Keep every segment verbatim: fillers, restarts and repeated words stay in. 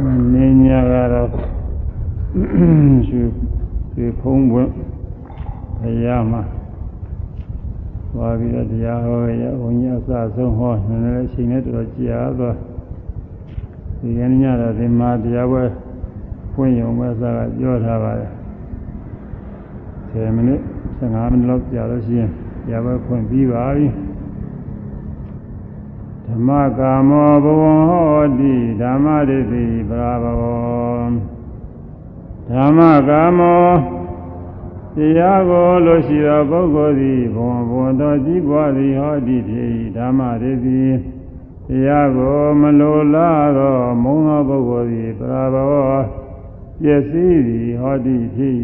Ninya gara su su pungbu ayama wabi dia ho ya unya sa so ho ne shin ne to jia so di yan nya da di ma dia we phun yong ba sa ga pyo tha ba le ten minute fifteen minute လောက်ကြာလို့ရှိရင်dia we phun bi ba bi Dhamma kamo bhavam hoti Dhamma riti prabhavam Dhamma kamoတရားကိုလိုရှိသောပုဂ္ဂိုလ်သည်ဘုံဘုံသောကြီးပွားသည်ဟောတိဖြစ်ဓမ္မရည်သည်တရားကိုမလိုလားသောမုန်းသောပုဂ္ဂိုလ်သည်ပရာဘဝပျက်စီးသည်ဟောတိဖြစ်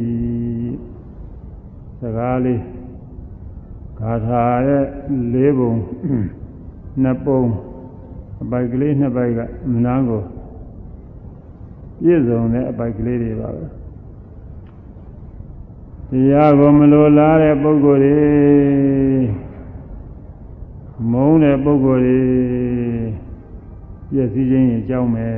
စကားလေးဂါထာရဲ့လေးပုံနှစ်ပုံအပိုက်ကလေးနှစ်ပိုက်ကမနာကိုပြည့်စုံတဲ့အပိုက်ကလေးတွေပါပဲတရားကိုမလိုလားတဲ့ပုဂ္ဂိုလ်တွေမုန်းတဲ့ပုဂ္ဂိုလ်တွေပြည့်စည်ခြင်းအကြောင်းပဲ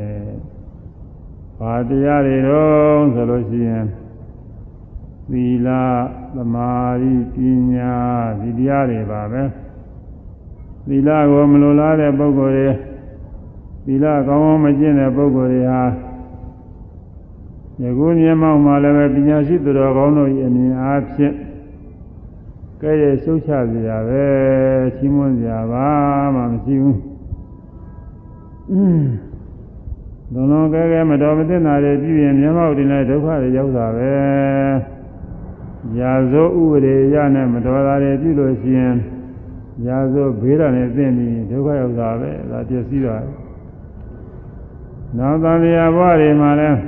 ဘာတရားတွေတော့ဆိုလို့ရှိရင်သီလသမာဓိပညာဒီတရားတွေပါပဲသီလကိုမလိုလားတဲ့ပုဂ္ဂိုလ်တွေသီလကောင်းကောင်းမကျင့်တဲ့ပုဂ္ဂိုလ်တွေဟာယခုမျက်မှောက်မှာလည်းပဲပညာရှိသူတော်ကောင်းတို့၏အမြင်အားဖြင့်ကဲ့ရဲ့ရှုတ်ချစရာပဲချီးမွမ်းစရာပါမှမရှိဘူး။အင်းဘုံလုံးကဲကဲမတော်မသင့်တာတွေပြုရင်မျက်မှောက်တင်တဲ့ဒုက္ခတွေရောက်တာပဲ။ရာဇိုးဥပဒေရနဲ့မတော်တာတွေပြုလို့ရှိရင်ရာဇိုးဘေးတာနဲ့သိပြီးဒုက္ခရောက်တာပဲဒါပြည့်စည်တာ။နောက်သံဃာဘဝတွေမှာလည်း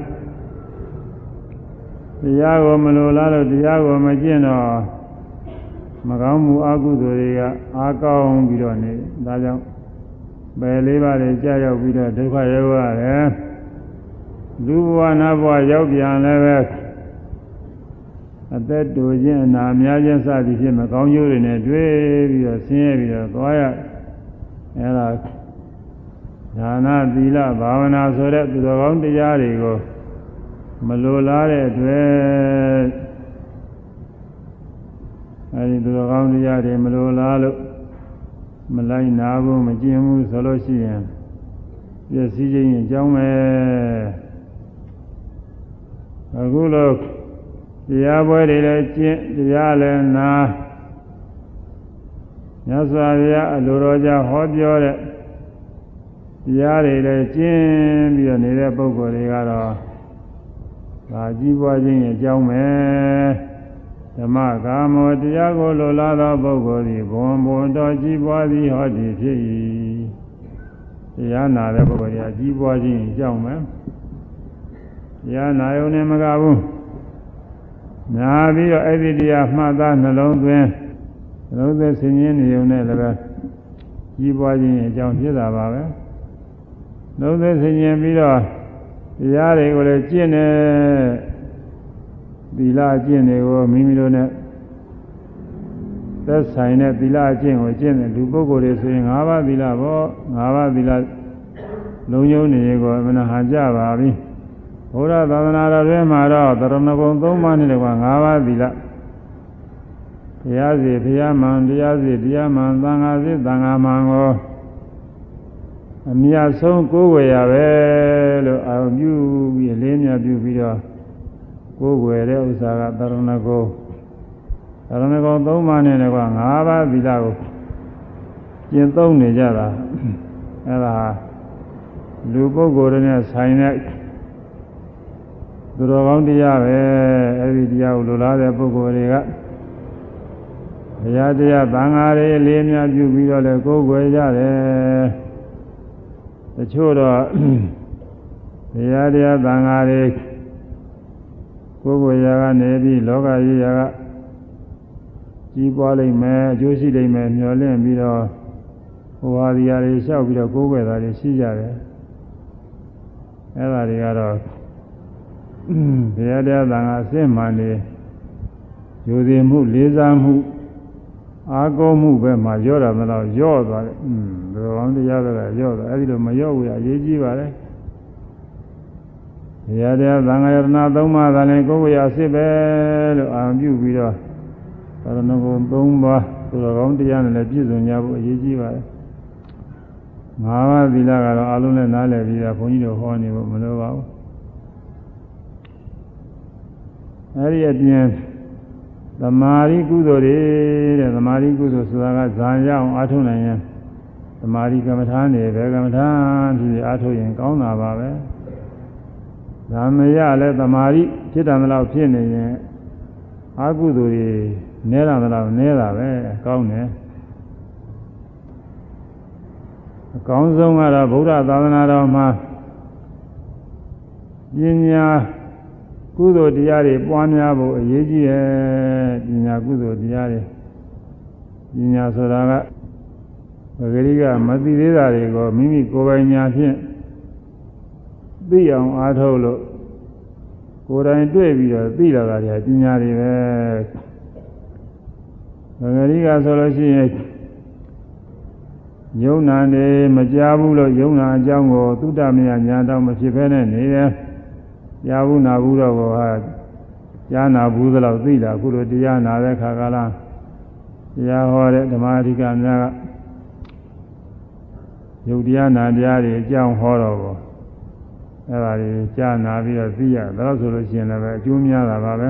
တရားကိုမလိုလားလို့တရားကိုမကျင့်တော့မကောင်းမှုအကုသိုလ်တွေကအားကောင်းပြီးတော့နေဒါကြောင့်ပယ်လေးပါးတွေကြာရောက်ပြီးတော့ဒုက္ခရောက်ရတယ်လူဘဝနတ်ဘဝရောက်ပြန်လည်းပဲအသက်တူခြင်းအနာများခြင်းစသည်ဖြင့်မကောင်းကျိုးတွေနဲ့တွေ့ပြီးတော့ဆင်းရဲပြီးတော့သွားရအဲဒါဒါနသီလဘာဝနာဆိုတဲ့သူတော်ကောင်းတရားတွေကိုမလိုလားတဲ့အတွက်အဲဒီသူတော်ကောင်းတရားတွေမလိုလားလို့မလိုက်နာဘူးမကျင့်ဘူးဆိုလို့ရှိရင်ပြည့်စည်ခြင်းအကြောင်းပဲအခုလို့တရားပွဲတွေလည်းကျင့်တရားလည်းနာမြတ်စွာဘုရားအလိုတော်ကြဟောပြောတဲ့တရားတွေလည်းကျင့်ပြီးတော့နေတဲ့ပုဂ္ဂိုလ်တွေကတော့ဒါကြီးပွားခြင်းအကြောင်းပဲဓမ္မကာမောတရားကိုလိုလားသောပုဂ္ဂိုလ်သည်ဘုံဘုံတော်ကြီးပွားသည်ဟောသည်ဖြစ်၏တရားနာတဲ့ပုဂ္ဂိုလ်ကကြီးပွားခြင်းအကြောင်းပဲတရားနာရုံနဲ့မကဘူးနာပြီးတော့အဲ့ဒီတရားမှတ်သားနှလုံးသွင်းနှလုံးသွင်းဆင်ခြင်နေုံနဲ့လည်းပဲကြီးပွားခြင်းအကြောင်းဖြစ်တာပါပဲနှလုံးသွင်းဆင်ခြင်ပြီးတော့တရားတွေကိုလည်းကျင့်တယ်သီလကျင့်တွေကိုမိမိတို့နဲ့သက်ဆိုင်တဲ့သီလကျင့်ကိုကျင့်တယ်လူပုဂ္ဂိုလ်တွေဆိုရင်၅ပါးသီလပေါ့၅ပါးသီလလုံးယုံနေကိုအမှန်ဟာကြပါပြီဘုရားသာသနာတော်ထဲမှာတော့သရဏဂုံ၃ပါးနဲ့က၅ပါးသီလဘုရားစီဘုရားမှန်တရားစီတရားမှန်သံဃာစီသံဃာမှန်ကိုအမြတ်ဆုံးကိုယ်ဝယ်ရပဲလို့အာရုံပြုပြီးလေးမြတ်ပြုပြီးတော့ကိုယ်ဝယ်တဲ့ဥစ္စာကသရဏဂုံသရဏဂုံသုံးပါးနဲ့လည်းက၅ပါးသီလကိုကျင့်သုံးနေကြတာအဲဒါလူပုဂ္ဂိုလ်တွေနဲ့ဆိုင်တဲ့သူတော်ကောင်းတရားပဲအဲဒီတရားကိုလိုလားတဲ့ပုဂ္ဂိုလ်တွေကဘုရားတရားသံဃာတွေလေးမြတ်ပြုပြီးတော့လည်းကိုယ်ဝယ်ကြတယ်တချို့တော့ဘုရားတရားသံဃာတွေကိုယ်ကိုယ်ရာကနေပြီးလောကကြီးရာကကြီးပွားလိမ့်မယ်အကျိုးရှိလိမ့်မယ်မျှော်လင့်ပြီးတော့ဟိုဟာဒီဟာတွေလျှောက်ပြီးတော့ကိုယ်ွယ်တာတွေရှိကြတယ်အဲ့ဒါတွေကတော့ဘုရားတရားသံဃာအစစ်မှန်နေယူသိမှုလေးစားမှုအာကောမှုပဲမှာရောတာမလားရော့သွားတယ်อืมဘယ်ကောင်တရားပဲကရော့သွားအဲ့ဒီလိုမရော့ဘူးအရေးကြီးပါလေတရားတရားသံဃာယတနာသုံးပါးသာလည်းကိုယ်ဝေယအစစ်ပဲလို့အာရုံပြုပြီးတော့သာရဏဂုံသုံးပါးသူတော်ကောင်းတရားနဲ့လည်းပြည့်စုံကြဖို့အရေးကြီးပါတယ်ငါးပါးသီလကတော့အလုံးနဲ့နားလည်ပြီးတော့ဘုန်းကြီးတို့ဟောနေဖို့မလိုပါဘူးအဲဒီအပြင်သမာဓိကုသိုလ်တွေတဲ့သမာဓိကုသိုလ်ဆိုတာကဇာရအောင်အားထုတ်နိုင်ရင်သမာဓိကမ္မထာနေပဲကမ္မထာဖြစ်အားထုတ်ရင်ကောင်းတာပါပဲဓမ္မရလည်းသမာဓိဖြစ်တယ်လို့ဖြစ်နေရင်အာကုသိုလ်တွေနဲတာတော့နဲတာပဲကောင်းတယ်အကောင်းဆုံးကတော့ဗုဒ္ဓသာသနာတော်မှာပညာကုသိုလ်တရားတွေပွားများဖို့အရေးကြီးတယ်ပညာကုသိုလ်တရားတွေပညာဆိုတာကပဂရိကမသိသေးတာတွေကိုမိမိကိုယ်ပိုင်ညာဖြင့်သိအောင်အားထုတ်လို့ကိုယ်တိုင်တွေ့ပြီးတော့သိလာတာတွေပညာတွေပဲပဂရိကဆိုလို့ရှိရင်ယုံနာနေမကြားဘူးလို့ယုံနာအကြောင်းကိုသုတ္တမယညာတော့မဖြစ်ဘဲနဲ့နေတယ်ကြားဘူးနာဘူးတော့ကကြားနာဘူးသလောက်သိတာအခုလိုတရားနာတဲ့ခါကလာတရားဟောတဲ့ဓမ္မအဓိကများကယုတ်တရားနာတရားတွေအကြောင်းဟောတော့ကိုအဲ့ဒါတွေကြားနာပြီးတော့သိရဒါလို့ဆိုလို့ရှိရင်လည်းအကျိုးများတာပါပဲ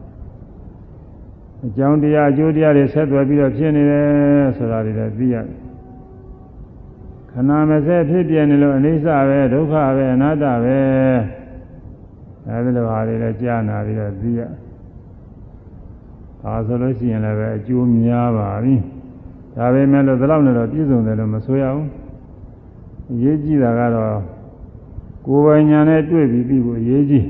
အကြောင်းတရားအကျိုးတရားတွေဆက်သွယ်ပြီးတော့ဖြစ်နေတယ်ဆိုတာတွေလည်းသိရတယ်ခဏမစဲဖြစ်ပြနေလို့အနိစ္စပဲဒုက္ခပဲအနတ္တပဲအဲဒီလိုဟာတွေလည်းကြားနာပြီးတော့သိရဒါဆိုလို့ရှိရင်လည်းပဲအကျိုးများပါပြီဒါပေမဲ့လို့ဒီလောက်နဲ့တော့ပြည့်စုံတယ်လို့မဆိုရဘူးအရေးကြီးတာကတော့ကိုယ်ပိုင်ညာနဲ့တွေ့ပြီးပြီးကိုအရေးကြီး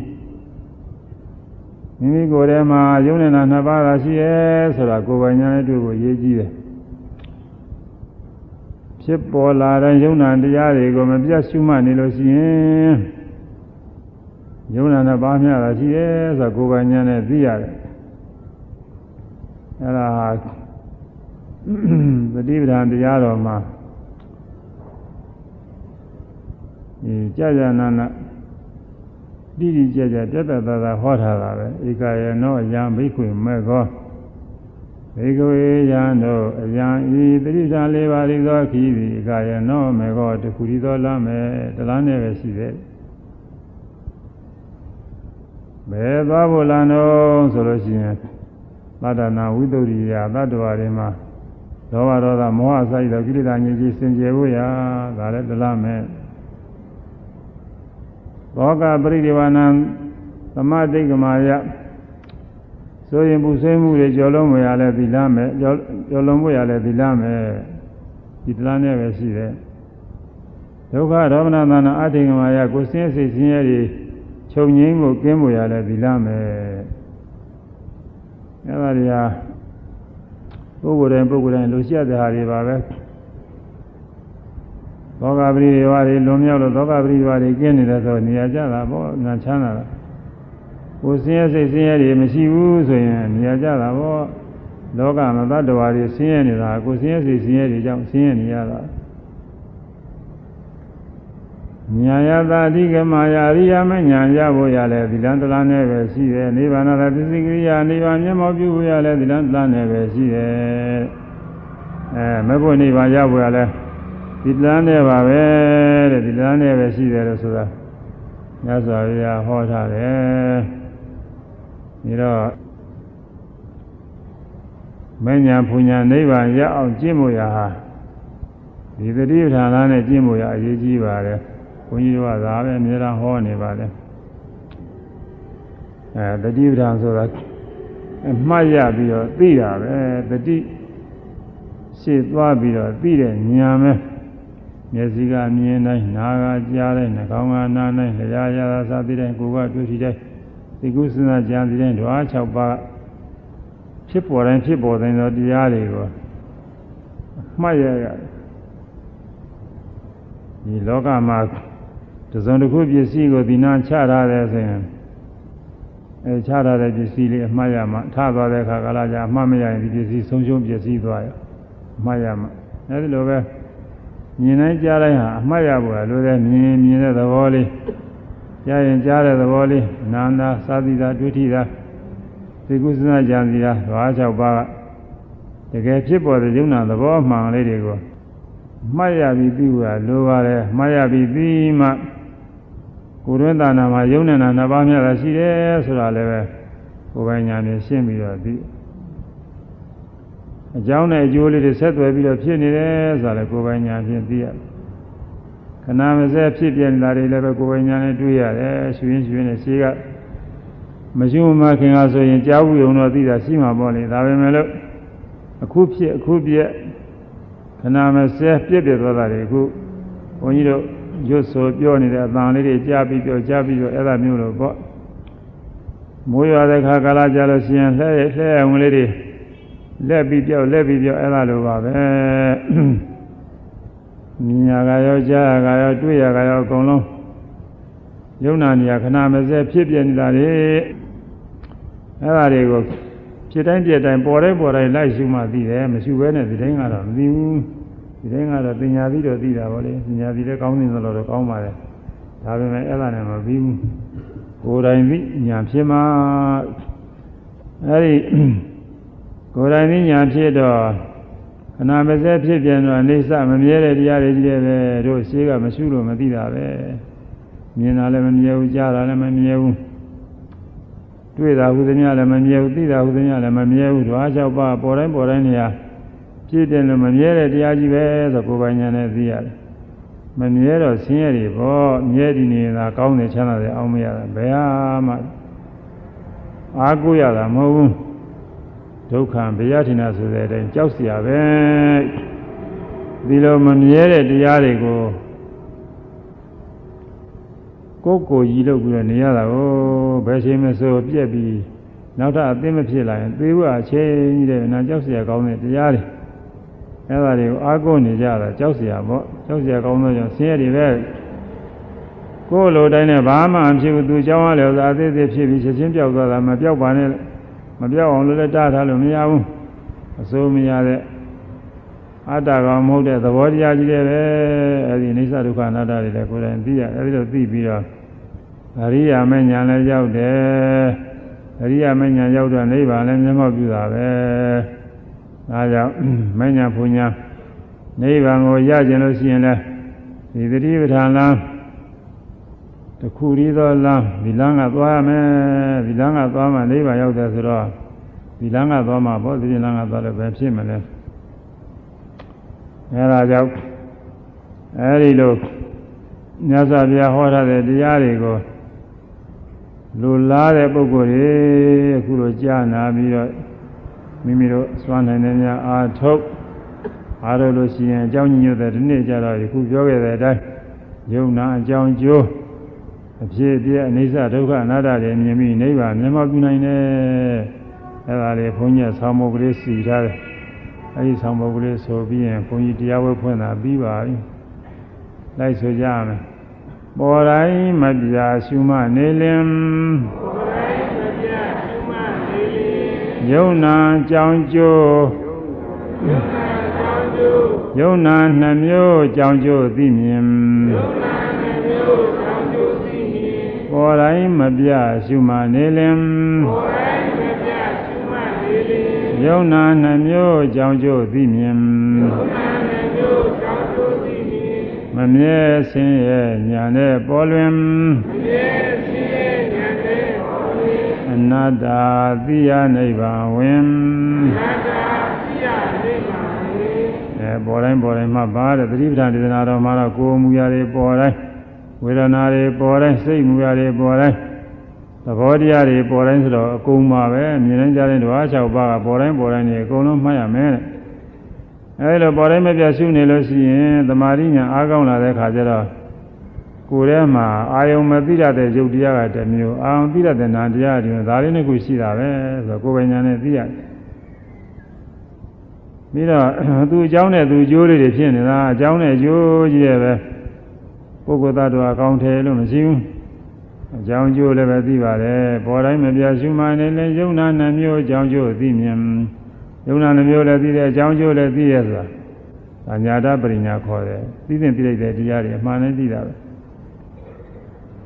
မိမိကိုယ်ထဲမှာယုံနေတာနှစ်ပါးသာရှိရဲဆိုတာကိုယ်ပိုင်ညာနဲ့တွေ့ဖို့အရေးကြီးတယ်ဖြစ်ပေါ်လာတဲ့ယုံနာတရားတွေကိုမပြတ်ရှုမှတ်နေလို့ရှိရင်ယုံနာနှစ်ပါးများသာရှိရဲဆိုတာကိုယ်ပိုင်ညာနဲ့သိရတယ်အဲ့ဒါသတိပဋ္ဌာန်တရားတော်မှာဒီကြာကြာနာနာတိတိကျကျပြတ်ပြတ်သားသားဟောထားတာပဲဧကယေနောအယံဘိက္ခွေမေခောဘေကဝေယံတို့အယံဤသတိပဋ္ဌာန်၄ပါးဤသောခီးသည်ဧကယေနောမေခောတခုဤသောလမ်းမဲ့တလားနဲ့ပဲရှိတယ်ဘယ်သွားဖို့လမ်းတော့ဆိုလို့ရှိရင်သတ္တနာဝိသုဒ္ဓိယသတ္တဝါတွေမှာလောဘဒေါသမောဟစိုက်သောကိလေသာညစ်ကြေးစင်ကြယ်ဖို့ရာဒါလည်းတလားမဲ့ဘောကပရိဒီဝါနံသမတိတ်ကမာယဆိုရင်ပူဆွေးမှုတွေကြော်လုံးမရလဲသီလမဲ့ကြော်လုံးမရလဲသီလမဲ့ဒီတလားနဲ့ပဲရှိတယ်ဒုက္ခဒေါမနသနာအဋ္ဌိကမာယကိုစင်းစိတ်ဆင်းရဲတွေချုပ်ငြိမ်းဖို့ကင်းဖို့ရလဲသီလမဲ့အဲ့ဒါတွေဟာပုဂ္ဂိုလ်တိုင်းပုဂ္ဂိုလ်တိုင်းလိုရှိတဲ့ဟာတွေပါပဲသောကပရိဒီဝါတွေလွန်မြောက်လို့သောကပရိဒီဝါတွေကင်းနေတယ်ဆိုနေရာကျတာပေါ့နာချမ်းသာတာကိုယ်ဆင်းရဲစိတ်ဆင်းရဲတွေမရှိဘူးဆိုရင်နေရာကျတာပေါ့လောကမှာသတ္တဝါတွေဆင်းရဲနေတာကိုယ်ဆင်းရဲစိတ်ဆင်းရဲတွေကြောင့်ဆင်းရဲနေရတာညာယတာအဓိကမာယာအရိယာမညာရဖို့ရလဲဒီလန်းတလားနဲ့ပဲရှိတယ်နိဗ္ဗာန်သာပစ္စည်းကိရိယာနိဗ္ဗာန်မျက်မှောက်ပြုဖို့ရလဲဒီလန်းတလားနဲ့ပဲရှိတယ်အဲမဖို့နိဗ္ဗာန်ရဖို့ရလဲဒီလန်းနဲ့ပါပဲတဲ့ဒီလန်းနဲ့ပဲရှိတယ်လို့ဆိုတာမြတ်စွာဘုရားဟောထားတယ်ဒီတော့မညာဖူညာနိဗ္ဗာန်ရအောင်ကျင့်ဖို့ရဟာဒီသတိပဋ္ဌာန်နဲ့ကျင့်ဖို့ရအရေးကြီးပါတယ်ဘုန်းကြီးတို့ကဒါပဲအများအားဟောနေပါတယ်အဲသတိပဋ္ဌာန်ဆိုတာအမှတ်ရပြီးတော့သိတာပဲသတိရှေ့သွားပြီးတော့သိတဲ့ဉာဏ်ပဲမျက်စိကမြင်တိုင်းနားကကြားတိုင်းနှာခေါင်းကနားတိုင်းလျှာရတာစသည်တိုင်းကိုယ်ကတွေ့ထိတိုင်းဒီကုသနာကြံသည်တိုင်းဓဝါ၆ပါးဖြစ်ပေါ်တိုင်းဖြစ်ပေါ်တိုင်းသောတရားတွေကိုမှတ်ရရတယ်ဒီလောကမှာတစုံတစ်ခုပစ္စည်းကိုဒီနာချထားတယ်ဆိုရင်အဲချထားတဲ့ပစ္စည်းလေးအမှားရမှထသွားတဲ့အခါကလာကြအမှားမရရင်ဒီပစ္စည်းဆုံးရှုံးပစ္စည်းသွားရအမှားရမှအဲဒီလိုပဲမြင်တိုင်းကြားတိုင်းဟာအမှားရဖို့လိုတဲ့မြင်မြင်တဲ့သဘောလေးကြားရင်ကြားတဲ့သဘောလေးနာနာသာသီတာဒုတိယသိကုသနာကြံစီတာဓဝါ၆ပါးကတကယ်ဖြစ်ပေါ်တဲ့ယုံနာသဘောမှန်လေးတွေကိုမှတ်ရပြီးပြီးရလိုပါတယ်မှတ်ရပြီးပြီးမှကိုယ်တွင်းသာနာမှာယုံနေတာနှစ်ပါးမြတ်တာရှိတယ်ဆိုတာလည်းပဲကိုယ်ပိုင်ညာနဲ့ရှင်းပြီးတော့ပြီးအကြောင်းနဲ့အကျိုးလေးတွေဆက်သွယ်ပြီးတော့ဖြစ်နေတယ်ဆိုတာလည်းကိုယ်ပိုင်ညာဖြင့်သိရတယ်ခဏမစဲဖြစ်ပြနေတာတွေလည်းပဲကိုယ်ပိုင်ညာနဲ့တွေ့ရတယ်ရွှင်ရွှင်နဲ့ရှိကမရှိမှခင်ကဆိုရင်ကြားဘူးုံတော့သိတာရှိမှာပေါ့လေဒါပဲမဲ့လို့အခုဖြစ်အခုပြက်ခဏမစဲပြက်ပြက်သွားတာတွေအခုဘုန်းကြီးတို့ရွတ်ဆိုပြောနေတဲ့အတန်လေးတွေကြားပြီးပြောကြားပြီးတော့အဲ့ဒါမျိုးလို့ပေါ့မိုးရွာတဲ့ခါကာလကြလို့ရှိရင်လှဲလှဲဝင်လေးတွေလက်ပြီးပြောလက်ပြီးပြောအဲ့ဒါလိုပါပဲမြညာကရောကြားကရောတွေ့ရကရောအကုန်လုံးယုံနာနေရခဏမစဲဖြစ်ပြနေတာလေအဲ့ဒါတွေကိုဖြစ်တိုင်းပြတိုင်းပေါ်တိုင်းပေါ်တိုင်းလိုက်ရှုမှသိတယ်မရှုဘဲနဲ့ဒီတိုင်းကတော့မသိဘူးဒီတိုင်းကတော့ပညာပြီးတော့သိတာပေါ့လေပညာပြီးတော့ကောင်းနေသလိုတော့ကောင်းပါလေဒါပေမဲ့အဲ့ဒါနဲ့မပြီးဘူးကိုယ်တိုင်သိညာဖြစ်မှအဲ့ဒီကိုယ်တိုင်သိညာဖြစ်တော့ခဏမစဲဖြစ်ပြန်တော့အိဋ္ဌမမြဲတဲ့တရားတွေကြီးတယ်ပဲတို့ရှိကမရှုလို့မသိတာပဲမြင်တာလည်းမမြဲဘူးကြားတာလည်းမမြဲဘူးတွေ့တာဟုသမျှလည်းမမြဲဘူးသိတာဟုသမျှလည်းမမြဲဘူးဓဝါ၆ပါးပေါ်တိုင်းပေါ်တိုင်းနေရာဖြစ်တယ်လို့မမြဲတဲ့တရားကြီးပဲဆိုကိုယ်ပိုင်ဉာဏ်နဲ့သိရတယ်မမြဲတော့ဆင်းရဲတွေပေါ့မြဲတည်နေတာကောင်းတယ်ချမ်းသာတယ်အောင်မရတာဘယ်ဟာမှအားကိုးရတာမဟုတ်ဘူးဒုက္ခဗျာထင်တာဆိုတဲ့အတိုင်းကြောက်เสียပဲဒီလိုမမြဲတဲ့တရားတွေကိုကိုယ်ကိုယ်ကြီးလုပ်ပြီးတော့နေရတာကိုဘယ်ချိန်မှဆိုပြက်ပြီးနောက်ထပ်အသိမဖြစ်လာရင်သေဖို့အချိန်ကြီးတဲ့နာကြောက်เสียကောင်းတဲ့တရားတွေအဲ့ဒါတွေကိုအားကိုးနေကြတာကြောက်เสียပေါ့ကြောက်เสียကောင်းသောကြောင့်ဆင်းရဲတွေပဲကိုယ်လိုတိုင်းနဲ့ဘာမှမဖြစ်ဘူးသူကြောင်းရလေဆိုအသေးသေးဖြစ်ပြီးချက်ချင်းပြောက်သွားတာမပြောက်ပါနဲ့မပြောက်အောင်လို့လည်းတားထားလို့မရဘူးအစိုးမရတဲ့အတ္တကောင်မဟုတ်တဲ့သဘောတရားကြီးတွေပဲအဲဒီအိဋ္ဌဒုက္ခအနတ္တတွေလည်းကိုယ်တိုင်သိရအဲဒီလိုသိပြီးတော့အရိယာမဉ္ဇဉ်လည်းရောက်တယ်အရိယာမဉ္ဇဉ်ရောက်တော့နိဗ္ဗာန်လည်းမျက်မှောက်ပြုတာပဲဒါကြောင့်မဉ္ဇဉ်ဘုညာနိဗ္ဗာန်ကိုရကျင်လို့ရှိရင်လည်းဒီသတိပဋ္ဌာန်လမ်းတခုရီးသောလမ်းဒီလမ်းကသွားရမယ်ဒီလမ်းကသွားမှနိဗ္ဗာန်ရောက်တယ်ဆိုတော့ဒီလမ်းကသွားမှပေါ့ဒီလမ်းကသွားလို့ပဲဖြစ်မလဲအဲဒါကြောင့်အဲဒီလိုမြတ်စွာဘုရားဟောထားတဲ့တရားတွေကိုလူလားတဲ့ပုဂ္ဂိုလ်တွေအခုလိုကြားနာပြီးတော့မိမိတို့စွမ်းနိုင်တဲ့များအာထုတ်အားထုတ်လို့ရှိရင်အကြောင်းညွှန်တဲ့ဒီနေ့ကျတော့ဒီခုပြောခဲ့တဲ့အတိုင်းယုံနာအကြောင်းကျိုးအဖြစ်အပျက်အနိစ္စဒုက္ခအနတ္တတွေမြင်ပြီးနိဗ္ဗာန်မျက်မှောက်ပြုနိုင်တယ်အဲဒါလေးဘုန်းကြီးဆောင်းမုတ်ကလေးစီထားတယ်အဲဒီဆောင်းမုတ်ကလေးဆိုပြီးရင်ဘုန်းကြီးတရားဝဲဖွင့်တာပြီးပါပြီလိုက်ဆိုကြမယ်ပေါ်တိုင်းမပြာရှုမှနေလင်ပေါ်တိုင်းမပြာရှုမှနေလင်ယုံနာကြောင်းကျိုးယုံနာကြောင်းကျိုးယုံနာနှမျိုးကြောင်းကျိုးသိမြင်ယုံနာနှမျိုးကြောင်းကျိုးသိမြင်ပေါ်တိုင်းမပြာရှုမှနေလင်ပေါ်တိုင်းမပြာရှုမှနေလင်ယုံနာနှမျိုးကြောင်းကျိုးသိမြင်ယုံနာနှမျိုးကြောင်းကျိုးသိမြင်မမြဲဆင်းရဲညာနဲ့ပေါ်လွင်မမြဲဆင်းရဲညာနဲ့ပေါ်လွင်အနတ္တသိယနိဗ္ဗာန်ဝင်အနတ္တသိယနိဗ္ဗာန်ဝင်အဲပေါ်တိုင်းပေါ်တိုင်းမှာပါတဲ့သတိပဋ္ဌာန်ဒေသနာတော်မှာတော့ကိုယ်မူရာတွေပေါ်တိုင်းဝေဒနာတွေပေါ်တိုင်းစိတ်မူရာတွေပေါ်တိုင်းသဘောတရားတွေပေါ်တိုင်းဆိုတော့အကုန်ပါပဲမြင်တိုင်းကြားတိုင်းဓဝါ၆ပါးကပေါ်တိုင်းပေါ်တိုင်းနေအကုန်လုံးမှတ်ရမယ်တဲ့အဲဒီလိုပေါ်တိုင်းမပြတ်ရှုနေလို့ရှိရင်သမာဓိညာအားကောင်းလာတဲ့ခါကျတော့ကိုယ်ထဲမှာအာယုံမသိရတဲ့ယုတ်တရားကတစ်မျိုးအာယုံသိရတဲ့နာတရားတွေဒါလေးနှစ်ခုရှိတာပဲဆိုတော့ကိုယ်ပိုင်ညာနဲ့သိရတယ်ပြီးတော့သူအကြောင်းနဲ့သူအကျိုးလေးတွေဖြစ်နေတာအကြောင်းနဲ့အကျိုးကြီးရဲ့ပဲပုဂ္ဂိုလ်သတ္တဝါကောင်းတယ်လို့မရှိဘူးအကြောင်းအကျိုးလည်းပဲသိပါတယ်ပေါ်တိုင်းမပြတ်ရှုမှနေလဲယုံနာနှမျိုးအကြောင်းအကျိုးသိမြင်ယုံနာနှမျိုးလည်းသိတယ်အကြောင်းအကျိုးလည်းသိရဆိုတာအညာတပရိညာခေါ်တယ်သိတဲ့သိလိုက်တဲ့တရားတွေအမှန်နဲ့သိတာပဲ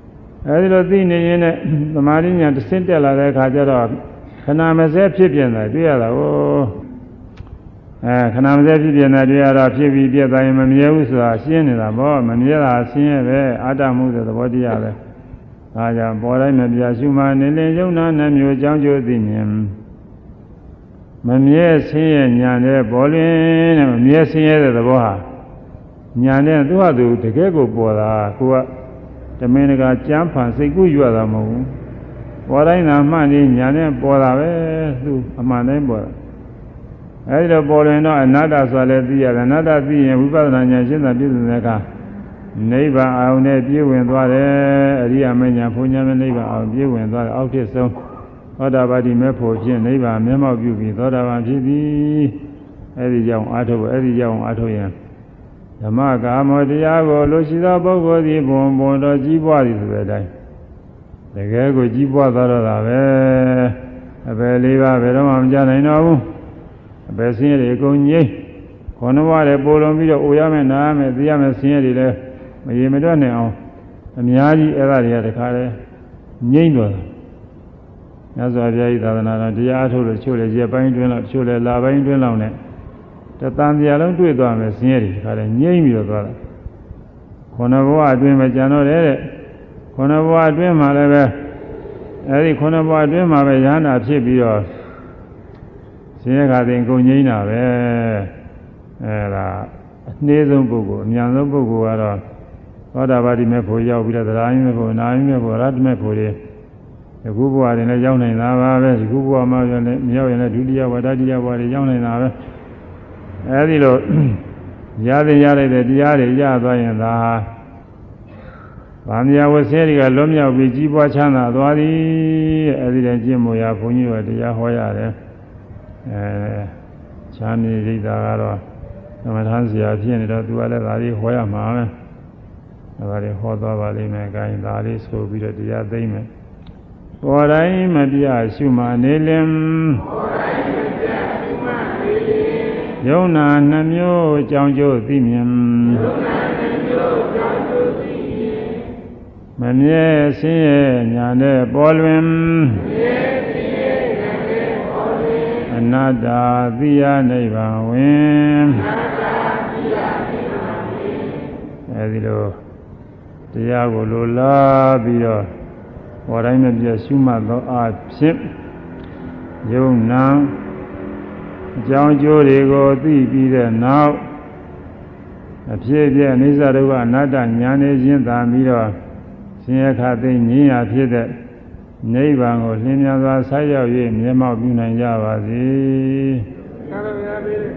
အဲဒီလိုသိနေရင်လည်းသမာဓိဉာဏ်တစ်ဆင့်တက်လာတဲ့အခါကျတော့ခဏမစဲဖြစ်ပြနေတာတွေ့ရတာဟိုအဲခဏမစဲဖြစ်ပြနေတာတွေ့ရတော့ဖြစ်ပြီးပြတ်သွားရင်မမြဲဘူးဆိုတာရှင်းနေတာပေါ့မမြဲတာရှင်းရဲ့ပဲအာတ္တမှုတဲ့သဘောတရားပဲဒါကြောင့်ပေါ်တိုင်းမပြရှုမှနေလင်ယုံနာနှမျိုးအကြောင်းကျိုးသိမြင်မမြဲဆင်းရဲညာတဲ့ပေါ်လင်းတဲ့မမြဲဆင်းရဲတဲ့သဘောဟာညာနဲ့သူ့ဟာသူတကယ်ကိုပေါ်တာကိုကတမင်တကာကြမ်းဖန်စိတ်ကူးရွတာမဟုတ်ဘူးပေါ်တိုင်းသာမှန်နေညာနဲ့ပေါ်တာပဲသူအမှန်တိုင်းပေါ်တာအဲဒီတော့ပေါ်ရင်တော့အနတ္တဆိုလည်းသိရတယ်အနတ္တသိရင်ဝိပဿနာဉာဏ်ရှင်းတာပြည့်စုံတဲ့အခါနိဗ္ဗာန်အောင်နဲ့ပြည့်ဝင်သွားတယ်အရိယာမဉ္ဇဉ်ဘုံညာမဲ့နိဗ္ဗာန်အောင်ပြည့်ဝင်သွားတယ်အောက်ထစ်ဆုံးသောတာပတိမေဖို့ဖြင့်နိဗ္ဗာန်မျက်မှောက်ပြုပြီးသောတာပန်ဖြစ်သည်အဲဒီကြောင့်အာထုပ်အဲဒီကြောင့်အာထုပ်ရင်ဓမ္မကာမောတရားကိုလိုရှိသောပုဂ္ဂိုလ်သည်ဘုံဘုံတော်ကြီးပွားသည်ဆိုတဲ့အတိုင်းတကယ်ကိုကြီးပွားသွားတော့တာပဲအပယ်လေးပါးဘယ်တော့မှမကြနိုင်တော့ဘူးအပယ်ဆင်းရဲတွေအကုန်ငြိမ့်ခေါင်းဝါးတွေပိုလုံးပြီးတော့အိုရမယ်နားမယ်သိရမယ်ဆင်းရဲတွေလည်းမရေမတွက်နိုင်အောင်အများကြီးအဲ့ဒါတွေကတခါလဲငြိမ့်သွားတယ်မြတ်စွာဘုရားဤသာသနာတော်တရားအထုတ်လို့ချို့လေရက်ပိုင်းတွင်းလောက်ချို့လေလပိုင်းတွင်းလောက်နဲ့တသံတရားလုံးတွေ့သွားမယ်ဆင်းရဲတွေတခါလဲငြိမ့်ပြီးတော့သွားတာခொနဘဝအတွင်းမှာကြံတော့တယ်တဲ့ခொနဘဝအတွင်းမှာလည်းပဲအဲဒီခொနဘဝအတွင်းမှာပဲရဟန္တာဖြစ်ပြီးတော့ဆင်းရဲခါတဲ့ကုန်ငြိမ့်တာပဲအဲဒါအနည်းဆုံးပုဂ္ဂိုလ်အများဆုံးပုဂ္ဂိုလ်ကတော့သောတာပတိမေဖို့ရောက်ပြီးတော့သရဏိမေဖို့နာယိမေဖို့ရတ္တမေဖို့တွေဒီခုဘဝတွေလည်းရောက်နိုင်တာပါပဲဒီခုဘဝမှာလည်းမရောက်ရင်လည်းဒုတိယဘဝတတိယဘဝတွေရောက်နိုင်တာပဲအဲဒီလိုရတဲ့ရတဲ့တရားတွေရသွားရင်သာဗာမယဝဆဲတွေကလွတ်မြောက်ပြီးကြီးပွားချမ်းသာသွားသည်အဲဒီတည်းကျင့်မို့ရဘုန်းကြီးတို့တရားဟောရတယ်အဲချမ်းမြေရိတ်တာကတော့သမထဆရာဖြစ်နေတော့သူကလည်းဒါလေးဟောရမှာပဲဒါလေးဟောသွားပါလိမ့်မယ်။ကိုင်းဒါလေးဆိုပြီးတော့တရားသိမ့်မယ်။ပေါ်တိုင်းမပြရှုမှနေလင်ပေါ်တိုင်းမပြရှုမှနေလင်ယုံနာနှမျိုးအကြောင်းကျိုးသိမြင်ယုံနာနှမျိုးအကြောင်းကျိုးသိမြင်မမြဲဆင်းရဲညာနဲ့ပေါ်လွင်မမြဲဆင်းရဲညာနဲ့ပေါ်လွင်အနတ္တသိယနိဗ္ဗာန်ဝင်အနတ္တသိယနိဗ္ဗာန်ဝင်အဲဒီလိုတရားကိုလိုလားပြီးတော့ဘောတိုင်းမပြည့်ရှုမှတ်သောအားဖြင့်ယုံနာအကြောင်းကျိုးတွေကိုသိပြီးတဲ့နောက်အဖြစ်အပျက်အနိစ္စဒုက္ခအနတ္တဉာဏ်နဲ့ရှင်းသာပြီးတော့ဆင်းရဲခါသိငြိမ်းရာဖြစ်တဲ့နိဗ္ဗာန်ကိုလင်းမြန်စွာဆက်ရောက်၍မျက်မှောက်ပြုနိုင်ကြပါစေ။သာသနာ့ပြည်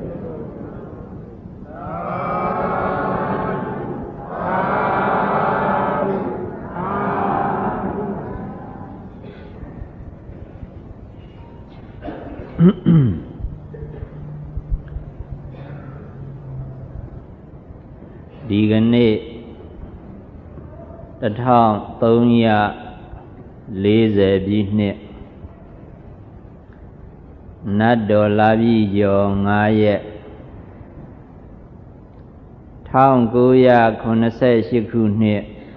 ဒီကနေ့တစ်ထောင်သုံးရာလေးဆယ်ပြည့်နှစ်နတ်တော်လာပြီးကျော်ငါးရက်တစ်ကိုးရာခုနှစ်ဆယ်ရှစ်ခုနှစ်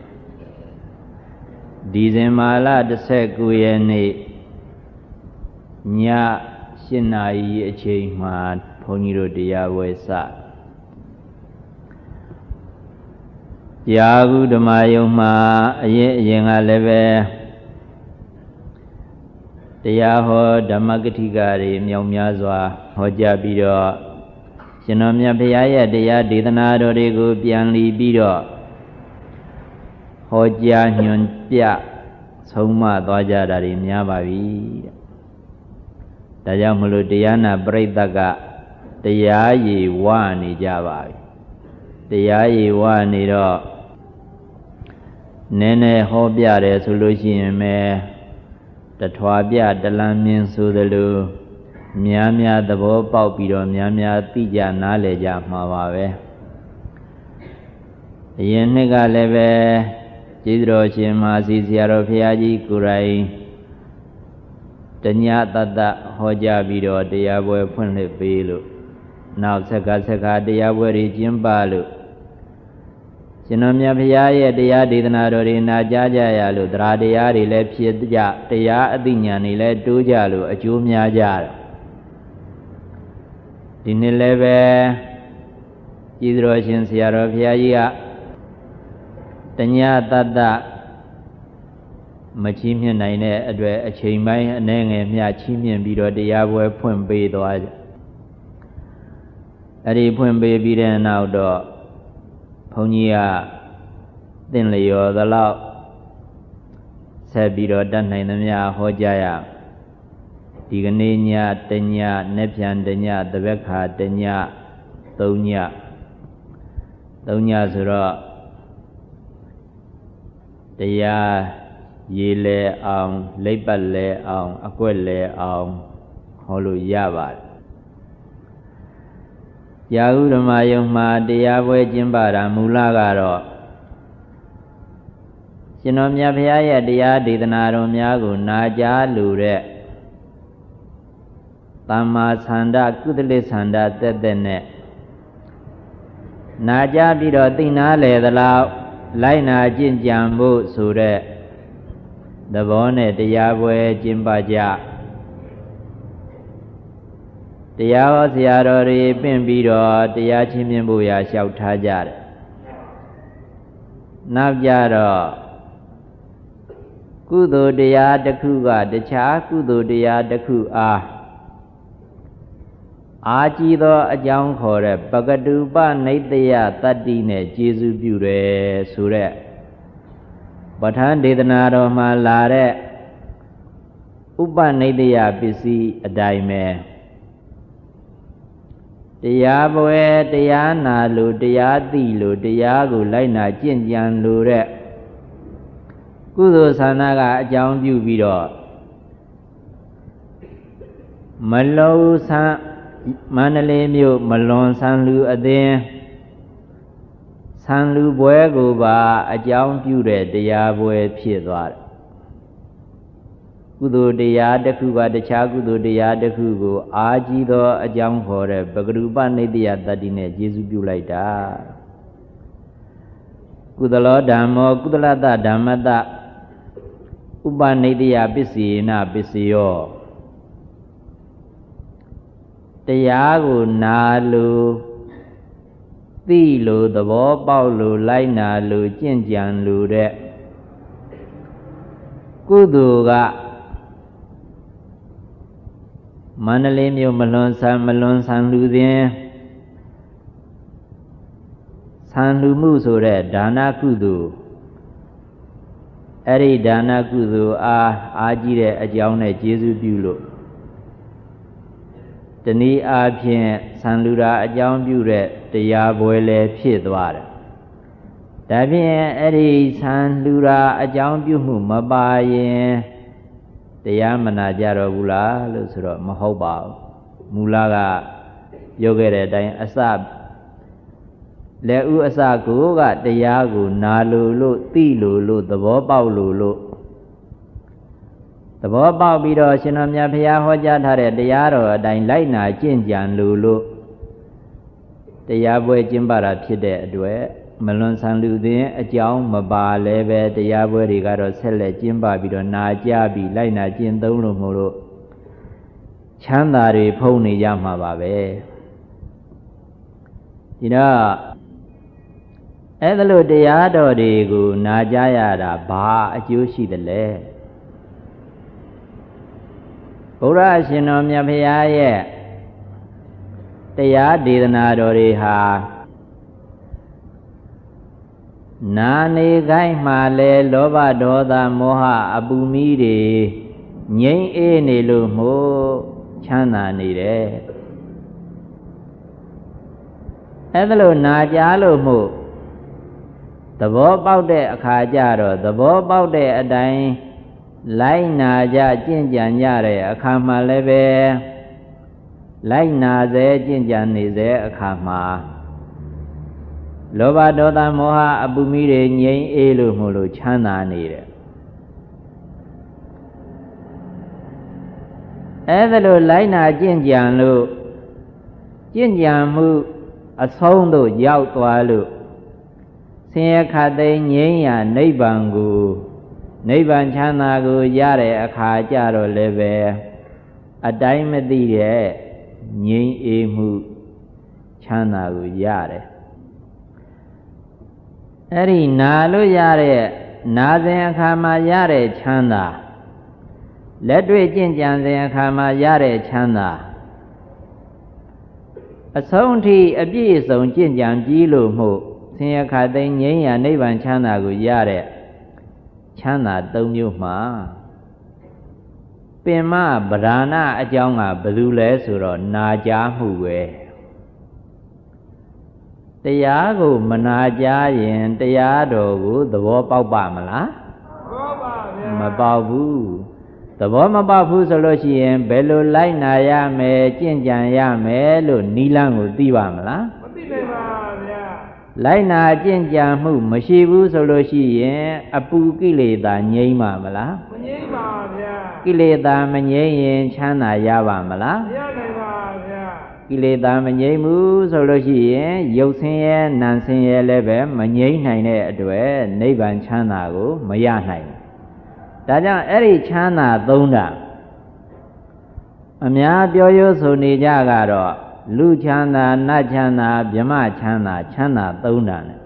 ဒီဇင်ဘာလတစ်ဆယ်ကိုးရက်နေ့ညရှစ်နာရီအချိန်မှာဘုန်းကြီးတို့တရားဝဲစရာဟုဓမ္မယုံမှာအရင်အရင်ကလည်းပဲတရားဟောဓမ္မကတိကတွေမြောက်များစွာဟောကြားပြီးတော့ရှင်တော်မြတ်ဘုရားရဲ့တရားဒေသနာတော်တွေကိုပြန်လီပြီးတော့ဟောကြားညွှန်ပြဆုံးမသွားကြတာတွေများပါပြီတဲ့ဒါကြောင့်မလို့တရားနာပရိသတ်ကတရားရည်ဝနေကြပါပြီတရားရည်ဝနေတော့နည်းနည်းဟောပြတယ်ဆိုလို့ရှိရင်ပဲတထွာပြတလန်းမြင်ဆိုသလိုများများသဘောပေါက်ပြီးတော့များများသိကြနားလည်ကြမှာပါပဲအရင်နှစ်ကလည်းပဲကျေးဇူးတော်ရှင်မဆီဆရာတော်ဘုရားကြီးကိုယ်တိုင်တညတတဟောကြားပြီးတော့တရားပွဲဖွင့်လှစ်ပေးလို့နောက်ဆက်ကဆက်ကတရားပွဲတွေကျင်းပလို့ရှင်တော်မြတ်ဘုရားရဲ့တရားဒေသနာတော်တွေနာကြားကြရလို့တရားတရားတွေလည်းဖြစ်ကြတရားအသိဉာဏ်တွေလည်းတိုးကြလို့အကျိုးများကြတယ်ဒီနေ့လည်းပဲကြည်တော်ရှင်ဆရာတော်ဘုရားကြီးကတညတတ္တမချီးမြှင့်နိုင်တဲ့အတွက်အချိန်ပိုင်းအနည်းငယ်မျှချီးမြှင့်ပြီးတော့တရားပွဲဖွင့်ပေးသွားကြအဲ့ဒီဖွင့်ပေးပြီးတဲ့နောက်တော့ဘုန်းကြီးကသင်လျော်သလောက်ဆက်ပြီးတော့တတ်နိုင်သမျှဟောကြားရဒီကနေ့ညတညနေ့ပြန်တညတပည့်ခါတညသုံးညသုံးညဆိုတော့တရားရေလဲအောင်လိပ်ပတ်လဲအောင်အကွက်လဲအောင်ဟောလို့ရပါတယ်ရာဟုဓမ္မယုံမှာတရားပွဲကျင်းပတာမူလကတော့ရှင်တော်မြတ်ဘုရားရဲ့တရားဒေသနာတော်များကိုနာကြားလိုတဲ့သမ္မာသန္တာကုသလိသန္တာတက်တဲ့နဲ့နာကြားပြီးတော့သိနာလေသလားလိုက်နာကျင့်ကြံဖို့ဆိုတဲ့သဘောနဲ့တရားပွဲကျင်းပကြတရားဟောဆရာတော်တွေပင့်ပြီးတော့တရားချင်းမြင်ဖို့ရာလျှောက်ထားကြတယ်နောက်ကြတော့ကုသိုလ်တရားတစ်ခုကတခြားကုသိုလ်တရားတစ်ခုအားအာကြည်သောအကြောင်းခေါ်တဲ့ပကတုပနိတ္တယတတ္တိနဲ့ကျေစုပြုတယ်ဆိုတဲ့ပဋ္ဌာန်းဒေသနာတော်မှာလာတဲ့ဥပနိတ္တယပစ္စည်းအတိုင်းပဲတရားပွဲတရားနာလို့တရားသိလို့တရားကိုလိုက်နာကျင့်ကြံလို့တဲ့ကုသိုလ်ဆန္ဒကအကြောင်းပြုပြီးတော့မလုံးဆန်းမန္တလေးမြို့မလွန်ဆန်းလူအသင်းဆန်းလူပွဲကိုပါအကြောင်းပြုတဲ့တရားပွဲဖြစ်သွားတယ်ကုသိုလ်တရားတစ်ခုကတခြားကုသိုလ်တရားတစ်ခုကိုအာကြီးသောအကြောင်းခေါ်တဲ့ပကရုပနိတ္တယတတ္တိနဲ့ကျေစုပြုလိုက်တာကုသလောဓမ္မောကုသလတ္တဓမ္မတ္တဥပနိတ္တယပစ္စေနပစ္စယောတရားကိုနာလို့သိလို့သဘောပေါက်လို့လိုက်နာလို့ကျင့်ကြံလို့တဲ့ကုသိုလ်ကမန္တလေးမြို့မလွန်ဆန်းမလွန်ဆန်းလူစဉ်ဆန်းလူမှုဆိုတဲ့ဒါနကုသိုလ်အဲ့ဒီဒါနကုသိုလ်အားအားကြီးတဲ့အကြောင်းနဲ့ကျေးဇူးပြုလို့တနည်းအားဖြင့်ဆန်းလူတာအကြောင်းပြုတဲ့တရားပွဲလည်းဖြစ်သွားတယ်ဒါဖြင့်အဲ့ဒီဆန်းလူတာအကြောင်းပြုမှုမပါရင်တရားမနာကြတော့ဘူးလားလို့ဆိုတော့မဟုတ်ပါဘူးမူလကပြောခဲ့တဲ့အတိုင်းအစလက်ဥအစကိုကတရားကိုနာလို့လို့သိလို့လို့သဘောပေါက်လို့လို့သဘောပေါက်ပြီးတော့ရှင်တော်မြတ်ဘုရားဟောကြားထားတဲ့တရားတော်အတိုင်းလိုက်နာကျင့်ကြံလို့လို့တရားပွဲကျင်းပတာဖြစ်တဲ့အတွက်မလွန်ဆန်းလူသည်အကြောင်းမပါလဲပဲတရားပွဲတွေကတော့ဆက်လက်ကျင်းပပြီးတော့နာကြပြီးလိုက်နာကျင့်သုံးလို့မို့လို့ချမ်းသာတွေဖုံးနေကြမှာပါပဲဒီတော့အဲ့ဒါလို့တရားတော်တွေကိုနာကြရတာဘာအကျိုးရှိသလဲဘုရားရှင်တော်မြတ်ဘုရားရဲ့တရားဒေသနာတော်တွေဟာနာနေခိုင်းမှလဲလောဘဒေါသမောဟအပူမီးတွေငြိမ်းအေးနေလို့မို့ချမ်းသာနေတယ်အဲ့ဒါလို့နာကြားလို့မို့သဘောပေါက်တဲ့အခါကျတော့သဘောပေါက်တဲ့အတိုင်းလိုက်နာကြကျင့်ကြံကြတဲ့အခါမှလည်းပဲလိုက်နာစေကျင့်ကြံနေစေအခါမှာလောဘဒေါသမောဟအပူမီးတွေငြိမ်းအေးလို့မို့လို့ချမ်းသာနေတယ်အဲ့ဒါလို့လိုက်နာကျင့်ကြံလို့ကျင့်ကြံမှုအဆုံးသို့ရောက်သွားလို့ဆင်ရခတ်သိငြိမ်းရာနိဗ္ဗာန်ကိုနိဗ္ဗာန်ချမ်းသာကိုရတဲ့အခါကျတော့လည်းပဲအတိုင်းမသိတဲ့ငြိမ်းအေးမှုချမ်းသာကိုရတယ်အဲ့ဒီနာလို့ရတဲ့နာစဉ်အခါမှာရတဲ့ချမ်းသာလက်တွေ့ကျင့်ကြံစဉ်အခါမှာရတဲ့ချမ်းသာအဆုံးထိအပြည့်အစုံကျင့်ကြံပြီးလို့မှုဆင်းရဲခတ်သိမ်းငြိမ်းရာနိဗ္ဗာန်ချမ်းသာကိုရတဲ့ချမ်းသာသုံးမျိုးမှာပင်မဗဒာနာအကြောင်းကဘယ်လိုလဲဆိုတော့နာကြားမှုပဲတရားကိုမနာကြားရင်တရားတော်ကိုသဘောပေါက်ပါမလားမပေါက်ဘူးသဘောမပေါက်ဘူးဆိုလို့ရှိရင်ဘယ်လိုလိုက်နာရမယ်ကျင့်ကြံရမယ်လို့နိလန်းကိုသိပါမလားမသိနိုင်ပါဗျာလိုက်နာကျင့်ကြံမှုမရှိဘူးဆိုလို့ရှိရင်အပူကိလေသာငြိမ်းပါမလားမငြိမ်းပါဗျာကိလေသာမငြိမ်းရင်ချမ်းသာရပါမလားမရနိုင်ပါဗျာကိလေသာမငြိမ်းဘူးဆိုလို့ရှိရင်ရုပ်ဆင်းရဲနာမ်ဆင်းရဲလည်းပဲမငြိမ်းနိုင်တဲ့အတွက်နိဗ္ဗာန်ချမ်းသာကိုမရနိုင်ဒါကြောင့်အဲ့ဒီချမ်းသာသုံးတာအများပြောရိုးဆိုနေကြကတော့လူချမ်းသာနတ်ချမ်းသာဗြဟ္မချမ်းသာချမ်းသာသုံးတာ ਨੇ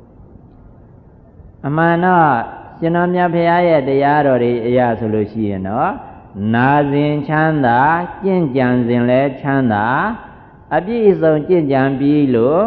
အမှန်တော့ရှင်တော်မြတ်ဖရာရဲ့တရားတော်တွေအရာဆိုလို့ရှိရင်တော့နာစဉ်ချမ်းသာကျင့်ကြံစဉ်လဲချမ်းသာအပြည့်အစုံကျင့်ကြံပြီးလို့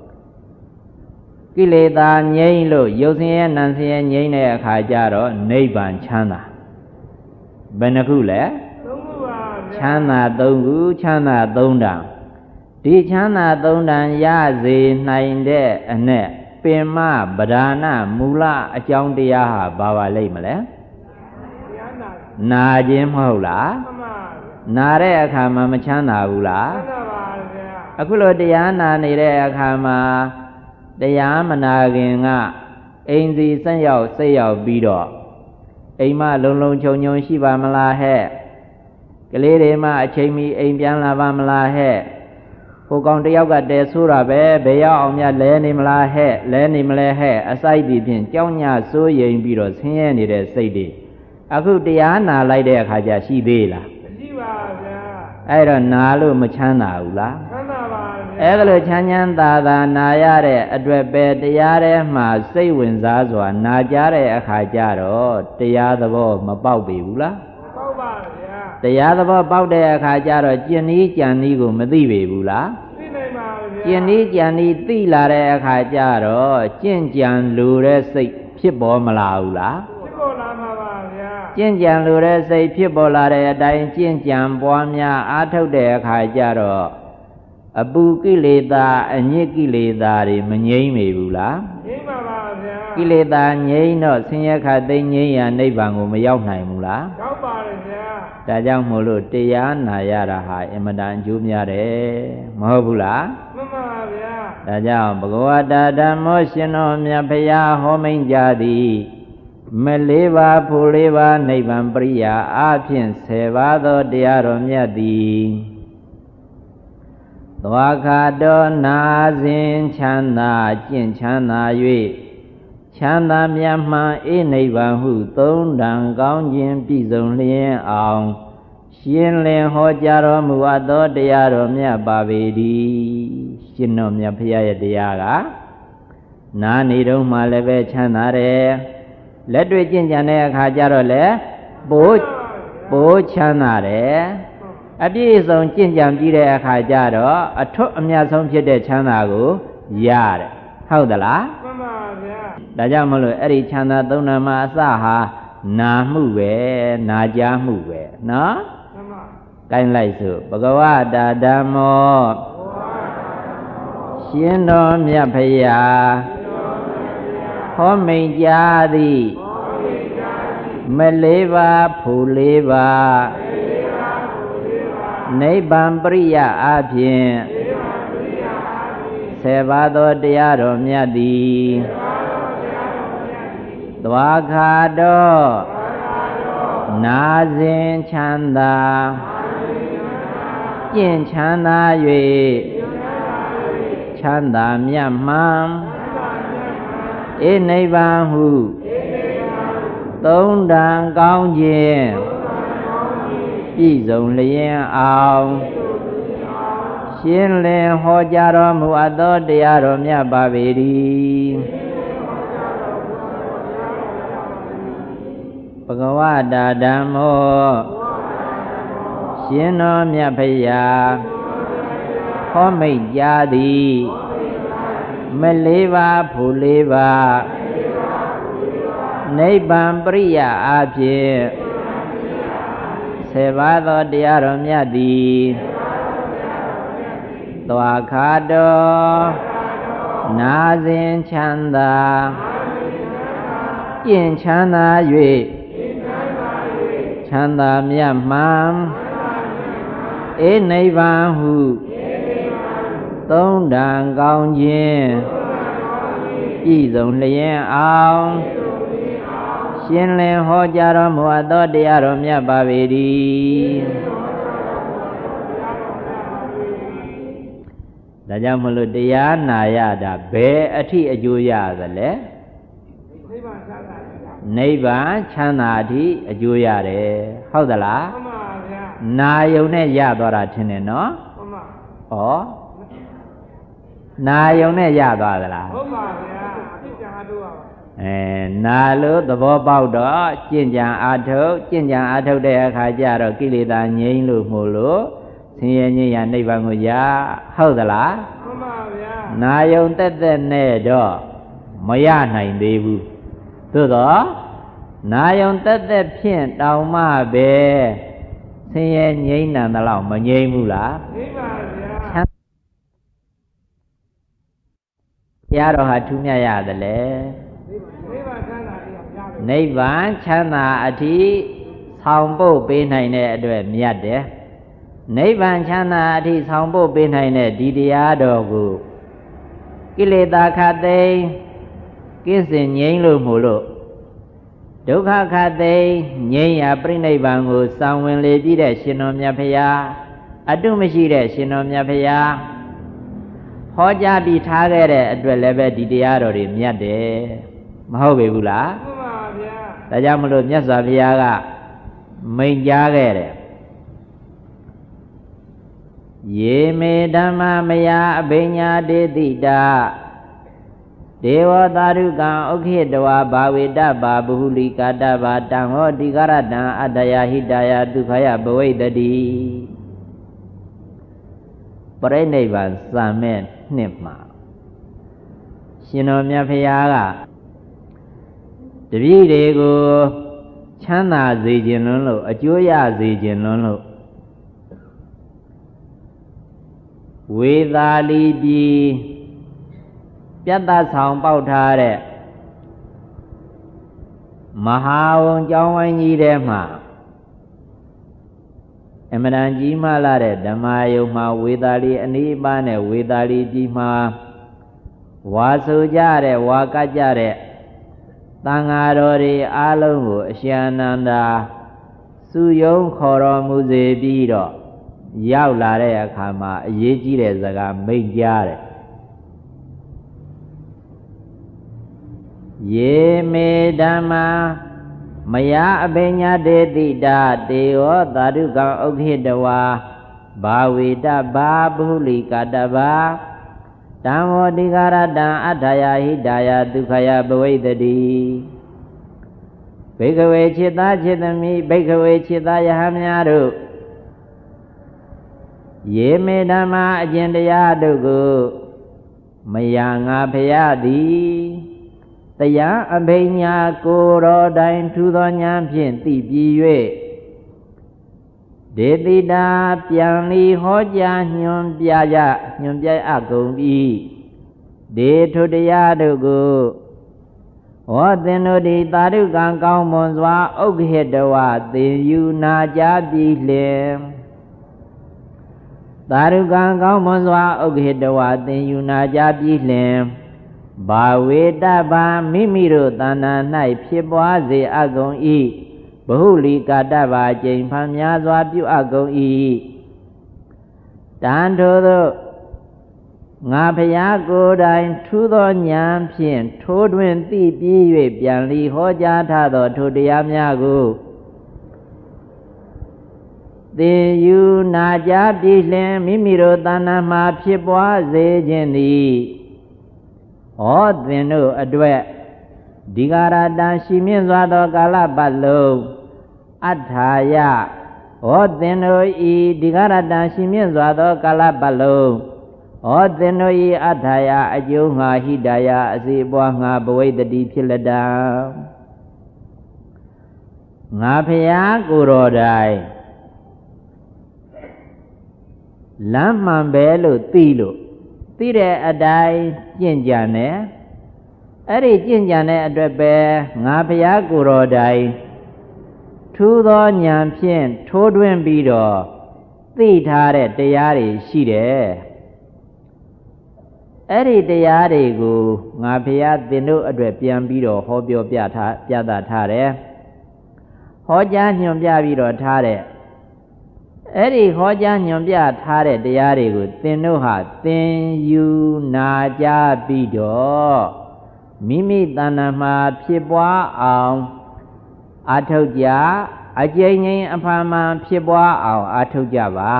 ကိလေသာငြိမ်းလို့ရုပ်ဆင်းရဲနာမ်ဆင်းရဲငြိမ်းတဲ့အခါကျတော့နိဗ္ဗာန်ချမ်းသာဘယ်နှခုလဲသုံးခုပါဗျာချမ်းသာသုံးခုချမ်းသာသုံးတန်ဒီချမ်းသာသုံးတန်ရစေနိုင်တဲ့အ내ပင်မဗဒာနာမူလအကြောင်းတရားဟာဘာပါလိမ့်မလဲနာခြင်းမဟုတ်လားနာတဲ့အခါမှာမချမ်းသာဘူးလားချမ်းသာပါဗျာအခုလိုတရားနာနေတဲ့အခါမှာတရားမနာခင်ကအိမ်စီဆက်ရောက်စိတ်ရောက်ပြီးတော့အိမ်မလုံလုံခြုံခြုံရှိပါမလားဟဲ့ကလေးတွေမှအချိန်မီအိမ်ပြန်လာပါမလားဟဲ့ဟိုကောင်တယောက်ကတဲဆိုးတာပဲဘယ်ရောက်အောင်များလဲနေမလားဟဲ့လဲနေမလဲဟဲ့အစိုက်ဒီဖြင့်ကြောင်းညစိုးရိမ်ပြီးတော့ဆင်းရဲနေတဲ့စိတ်တွေအခုတရားနာလိုက်တဲ့အခါကျရှိသေးလားမရှိပါဗျာအဲ့တော့နာလို့မချမ်းသာဘူးလားချမ်းသာပါဗျာအဲ့ဒါလို့ချမ်းချမ်းသာသာနာရတဲ့အတွက်ပဲတရားထဲမှာစိတ်ဝင်စားစွာနာကြတဲ့အခါကျတော့တရားသဘောမပေါက်ပြီဘူးလားမပေါက်ပါဗျာတရားသဘောပေါက်တဲ့အခါကျတော့ကျင့်နည်းကြံနည်းကိုမသိပေဘူးလားသိနိုင်ပါဗျာကျင့်နည်းကြံနည်းသိလာတဲ့အခါကျတော့ကျင့်ကြံလိုတဲ့စိတ်ဖြစ်ပေါ်မလာဘူးလားဖြစ်ပေါ်လာမှာပါဗျာကျင့်ကြံလိုတဲ့စိတ်ဖြစ်ပေါ်လာတဲ့အတိုင်းကျင့်ကြံပွားများအားထုတ်တဲ့အခါကျတော့အပူကိလေသာအညစ်ကိလေသာတွေမငြိမ့်မေဘူးလားငြိမ့်ပါပါဗျာကိလေသာငြိမ့်တော့ဆင်းရဲခတ်သိမ်းငြိမ့်ရာနိဗ္ဗာန်ကိုမရောက်နိုင်ဘူးလားရောက်ပါတယ်ဗျာဒါကြောင့်မို့လို့တရားနာရတာဟာအင်မတန်အကျိုးများတယ်မဟုတ်ဘူးလားမှန်ပါဗျာဒါကြောင့်ဘဂဝတာဓမ္မောရှင်တော်မြတ်ဖရာဟောမိန့်ကြသည်မလေးပါးဖို့လေးပါးနိဗ္ဗာန်ပရိယာအဖြင့်ဆယ်ပါးသောတရားတော်မြတ်သည်သွားခါတော်နာစဉ်ချမ်းသာကျင့်ချမ်းသာ၍ချမ်းသာမြတ်မှန်အေးနိဗ္ဗာန်ဟုသုံးတန်ကောင်းခြင်းပြည့်စုံလျင်အောင်ရှင်းလင်းဟောကြားတော်မူအပ်သောတရားတော်မြတ်ပါပေသည်ရှင်တော်မြတ်ဖရာရဲ့တရားကနာနေတော့မှလည်းပဲချမ်းသာတယ်လက်တွေ့ကျင့်ကြံတဲ့အခါကျတော့လေပိုးပိုးချမ်းသာတယ်အပြည့်အစုံကျင့်ကြံပြီးတဲ့အခါကျတော့အထွတ်အမြတ်ဆုံးဖြစ်တဲ့ချမ်းသာကိုရတယ်ဟုတ်သလားမှန်ပါဗျာဒါကြောင့်မလို့အဲ့ဒီချမ်းသာသုံးနာမှာအစဟာနာမှုပဲနာကြားမှုပဲနော်မှန်ပါကိုင်းလိုက်စို့ဘဂဝတာဓမ္မောရှင်တော်မြတ်ဖရာဟောမိန်ကြားသည်မလေးပါဖူလေးပါနိဗ္ဗာန်ပရိယအဖြင့်ဆယ်ပါးသောတရားတော်မြတ်သည်သွားခါတော့နာစဉ်ချမ်းသာကျင့်ချမ်းသာ၍ချမ်းသာမြတ်မှန် ê nay vàng hù tốn đàn con chiên chỉ dùng liền ao xin lên ho cha đó mu a đó địa đó mẹ bà về đi Bhagavata Dhammo xin nó mẹ phải ya khó mày gia đi mẹ lê va phụ lê va Nây bàn priya a phiền se ba thoတရားတော်မြတ်သည်သွားခါတော်နာစဉ်ချမ်းသာကျင့်ချမ်းသာ၍ချမ်းသာမြတ်မှန်အေနိဗ္ဗာန်ဟုသုံးတန်ကောင်းခြင်းပြည့်စုံလျင်အောင်ရှင်လင်ဟောကြားတော်မူအပ်သောတရားတော်မြတ်ပါပေ၏ဒါကြောင့်မလို့တရားနာရတာဘယ်အထိအကျိုးရသလဲနိဗ္ဗာန်ချမ်းသာအထိအကျိုးရတယ်ဟုတ်သလားမှန်ပါဗျာနာယုံနဲ့ရသွားတာထင်တယ်နော်မှန်ပါဩနာယုံနဲ့ရသွားသလားဟုတ်ပါဗျာအဖြစ်ကြံအားထုတ်ပါအဲနာလို့သဘောပေါက်တော့ကျင့်ကြံအားထုတ်ကျင့်ကြံအားထုတ်တဲ့အခါကျတော့ကိလေသာငြိမ်းလို့မို့လို့ဆင်းရဲငြိမ်းရာနိဗ္ဗာန်ကိုရဟုတ်သလားမှန်ပါဗျာနာယုံတက်တက်နဲ့တော့မရနိုင်သေးဘူးသို့တော့နာယုံတက်တက်ဖြင့်တောင်မှပဲဆင်းရဲငြိမ်းနံတလောက်မငြိမ်းဘူးလားငြိမ်းပါဗျာဘုရားတော်ဟာထူးမြတ်ရတယ်လေနိဗ္ဗာန်ချမ်းသာအထိဆောင်ပို့ပေးနိုင်တဲ့အတွက်မြတ်တယ်နိဗ္ဗာန်ချမ်းသာအထိဆောင်ပို့ပေးနိုင်တဲ့ဒီတရားတော်ကိုကိလေသာခတ်သိမ်းကင်းစင်ငြိမ်းလို့မို့လို့ဒုက္ခခတ်သိမ်းငြိမ်းရာပြိနိဗ္ဗာန်ကိုစောင့်ဝင်လေပြီးတဲ့ရှင်တော်မြတ်ဖရာအတုမရှိတဲ့ရှင်တော်မြတ်ဖရာဟောကြားပြီးထားခဲ့တဲ့အတွက်လည်းပဲဒီတရားတော်တွေမြတ်တယ်မဟုတ်ပေဘူးလားမှန်ပါဗျာဒါကြောင့်မလို့မြတ်စွာဘုရားကမိန့်ကြားခဲ့တယ်ယေမေဓမ္မမယအဘိညာတေတိတာဒေဝသာရုကံဥခိတဝါဘာဝေတဘာဘဟုလိကာတဘာတံဟောတိကရတံအတ္တယဟိတယဒုက္ခယဘဝိတတိပရိနိဗ္ဗာန်စံမဲ့နှစ်မှာရှင်တော်မြတ်ဖရာကတပည့်တွေကိုချမ်းသာစေခြင်းလွန်းလို့အကျိုးရစေခြင်းလွန်းလို့ဝေသာလီပြည်ပြတ်သားဆောင်ပေါက်ထားတဲ့မဟာဝံကျောင်းဝိုင်းကြီးထဲမှာအမှန်တန်ကြီးမားလာတဲ့ဓမ္မယုံမှာဝေသာလီအနိပါနဲ့ဝေသာလီပြည်မှာဝါဆိုကြတဲ့ဝါကကြတဲ့သံဃာတော်တွေအားလုံးကိုအရှင်အနန္ဒာစုယုံခေါ်တော်မူစေပြီးတော့ရောက်လာတဲ့အခါမှာအရေးကြီးတဲ့စကားမိန့်ကြားတယ်ယေမေဓမ္မာမယအပညာတေတိတာတေဝသာဓုကံဥခိတဝါဘာဝေတဘာဘုလိကတဘာတံဝတိကာရတံအတ္ထယဟိတာယဒုက္ခယဘဝိတတိဘိက္ခဝေจิตသားจิตသမီးဘိက္ခဝေจิตသားယဟများတို့ယေမေဓမ္မာအကျင့်တရားတို့ကိုမယငါဖရာသည်တရားအဘိညာကိုယ်တော်တိုင်ထူသောဉာဏ်ဖြင့်သိပြီး၍ဒေတိတာပြန်လီဟောကြားညွှန်ပြကြညွှန်ပြအပ်ကုန်ပြီဒေထုတရားတို့ကိုဟောသင်တို့သည်သာဓုကံကောင်းမွန်စွာဥက္ခေတဝသင်ယူနာကြပြီးလင်သာဓုကံကောင်းမွန်စွာဥက္ခေတဝသင်ယူနာကြပြီးလင်ဘာဝေတဘာမိမိတို့တဏ္ဍာ၌ဖြစ်ပွားစေအကုန်၏ဘဟုလီကာတဘာကျိန်ဖန်များစွာပြုအကုန်၏တန်ထို့သောငါဖျားကိုယ်တိုင်ထူးသောဉာဏ်ဖြင့်ထိုးတွင်သိပြီး၍ပြန်လီဟောကြားထားသောထိုတရားများကိုသင်ယူနာကြားပြီးလျှင်မိမိတို့တဏ္ဍာမှာဖြစ်ပွားစေခြင်းသည်ဟောသင်တို့အတွက်ဒီဃရတံရှိမြင့်စွာသောကာလပတ်လုံးအထာယဟောသင်တို့ဤဒီဃရတံရှိမြင့်စွာသောကာလပတ်လုံးဟောသင်တို့ဤအထာယအကျိုးငါဟိတယအစီပွားငါဘဝိတ္တိဖြစ်လက်တံငါဖျားကိုယ်တော်တိုင်လမ်းမှန်ပဲလို့သိလို့သိတဲ့အတိုင်းကျင့်ကြံတယ်အဲ့ဒီကျင့်ကြံတဲ့အတွက်ပဲငါဖျားကိုယ်တော်တိုင်ထူးသောဉာဏ်ဖြင့်ထိုးတွင်းပြီးတော့သိထားတဲ့တရားတွေရှိတယ်အဲ့ဒီတရားတွေကိုငါဖျားသင်တို့အတွက်ပြန်ပြီးတော့ဟောပြောပြထားပြသထားတယ်ဟောကြားညွှန်ပြပြီးတော့ထားတဲ့အဲ့ဒီဟောကြားညွှန်ပြထားတဲ့တရားတွေကိုသင်တို့ဟာသင်ယူနာကြားပြီးတော့မိမိတဏ္ဍာမှာဖြစ်ပွားအောင်အာထုတ်ကြအကျဉ်းချင်းအဖာမှန်ဖြစ်ပွားအောင်အာထုတ်ကြပါ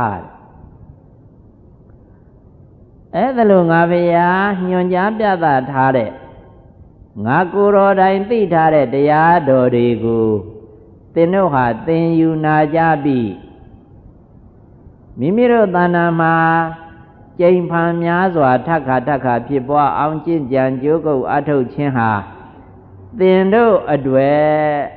အဲ့ဒါလို့ငါဗျာညွှန်ကြားပြသထားတဲ့ငါကိုယ်တော်တိုင်သိထားတဲ့တရားတော်တွေကိုသင်တို့ဟာသင်ယူနာကြားပြီးမိမိတို့တဏ္ဍာမှာကျိန်ဖန်များစွာထပ်ခါထပ်ခါဖြစ်ပွားအောင်ကျင့်ကြံကြိုးကုပ်အထုတ်ခြင်းဟာသင်တို့အတွေ့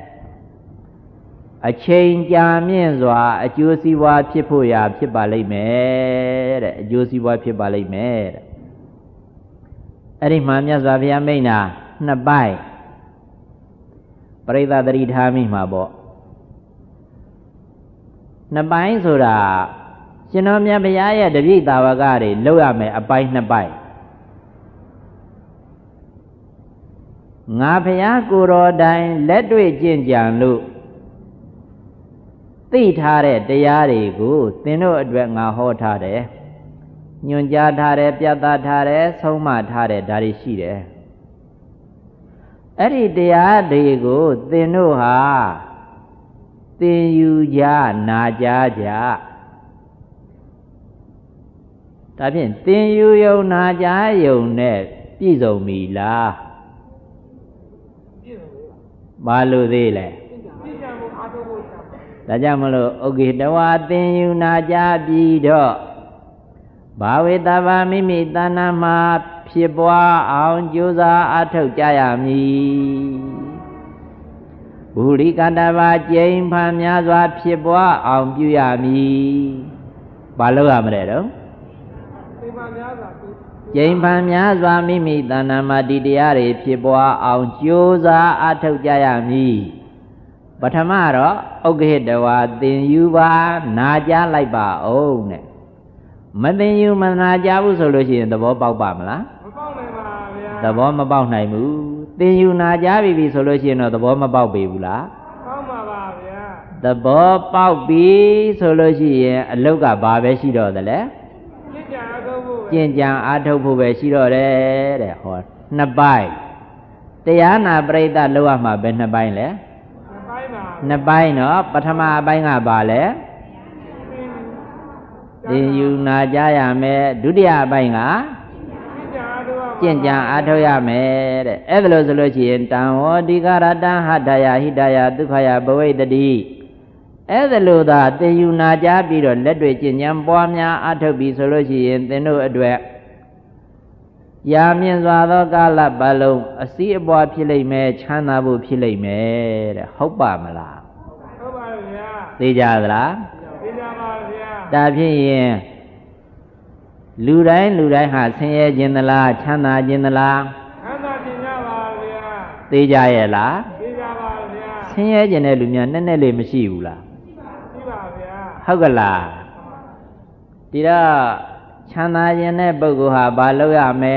အချိန်ကြာမြင့်စွာအကျိုးစီးပွားဖြစ်ဖို့ရာဖြစ်ပါလိမ့်မယ်တဲ့အကျိုးစီးပွားဖြစ်ပါလိမ့်မယ်တဲ့အဲ့ဒီမှာမြတ်စွာဘုရားမိန့်တာနှစ်ပိုင်းပရိသတ်သတိထားမိမှာပေါ့နှစ်ပိုင်းဆိုတာရှင်တော်မြတ်ဘုရားရဲ့တပည့်သာဝကတွေလောက်ရမယ်အပိုင်းနှစ်ပိုင်းငါဘုရားကိုယ်တော်တိုင်လက်တွေ့ကျင့်ကြံလို့သိထားတဲ့တရားတွေကိုသင်တို့အတွက်ငါဟောထားတယ်ညွှန်ကြားထားတယ်ပြသထားတယ်ဆုံးမထားတယ်ဒါတွေရှိတယ်အဲ့ဒီတရားတွေကိုသင်တို့ဟာသင်ယူကြနာကြားကြဒါဖြင့်သင်ယူယုံနာကြားယုံနဲ့ပြည့်စုံပြီလားပြည့်စုံပါဘာလို့သေးလဲဒါကြောင့်မလို့ဥက္ကေတဝါသင်ယူနာကြားပြီးတော့ဘာဝေတဗာမိမိတဏ္ဍာမှာဖြစ်ပွားအောင်ကြိုးစားအထောက်ကြရမည်ဘူရိကတဗာကျိန်ဖန်များစွာဖြစ်ပွားအောင်ပြုရမည်ဘာလို့ရမလဲတော့ကျိန်ဖန်များစွာမိမိတဏ္ဍာမှာဒီတရားတွေဖြစ်ပွားအောင်ကြိုးစားအထောက်ကြရမည်ပထမတော့ဥက္ကဟိတဝါသင်ယူပါနာကြားလိုက်ပါအောင်တဲ့မသင်ယူမနာကြားဘူးဆိုလို့ရှိရင်သဘောပေါက်ပါမလားမပေါက်နိုင်ပါဗျာသဘောမပေါက်နိုင်ဘူးသင်ယူနာကြားပြီပြီဆိုလို့ရှိရင်တော့သဘောမပေါက်ပေဘူးလားပေါက်ပါပါဗျာသဘောပေါက်ပြီဆိုလို့ရှိရင်အလုတ်ကဘာပဲရှိတော့တယ်လဲကျင့်ကြံအားထုတ်ဖို့ပဲရှိတော့တယ်တဲ့ဟောနှစ်ပိုင်းတရားနာပရိသတ်လောက်ရမှာပဲနှစ်ပိုင်းလဲနှစ်ပိုင်းနော်ပထမအပိုင်းကဘာလဲသင်ယူနာကြားရမယ်ဒုတိယအပိုင်းကကျင့်ကြံအားထုတ်ရမယ်တဲ့အဲ့ဒါလို့ဆိုလို့ရှိရင်တံဝောဒီကရတံဟတယဟိတယဒုက္ခယဘဝိတ္တိအဲ့ဒါလို့သာသင်ယူနာကြားပြီးတော့လက်တွေ့ကျင့်ကြံပွားများအားထုတ်ပြီးဆိုလို့ရှိရင်သင်တို့အတွက်ရာမြင့်စွာသောကာလပတ်လုံးအစည်းအပွားဖြစ်လိမ့်မယ်ချမ်းသာဖို့ဖြစ်လိမ့်မယ်တဲ့ဟုတ်ပါမလားဟုတ်ပါဗျာသိကြသလားသိကြပါဗျာဒါဖြစ်ရင်လူတိုင်းလူတိုင်းဟာဆင်းရဲခြင်းသလားချမ်းသာခြင်းသလားချမ်းသာခြင်းကြပါဗျာသိကြရဲ့လားသိကြပါဗျာဆင်းရဲခြင်းတဲ့လူများနည်းနည်းလေးမရှိဘူးလားရှိပါဗျာဟုတ်ကလားဒီတော့ချမ်းသာခြင်းတဲ့ပုဂ္ဂိုလ်ဟာဘာလုပ်ရမလဲ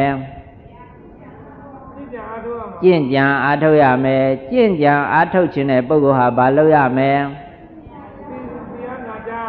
ကျင့်ကြံအားထုတ်ရမယ်ကျင့်ကြံအားထုတ်ခြင်းတဲ့ပုဂ္ဂိုလ်ဟာဘာလုပ်ရမလဲ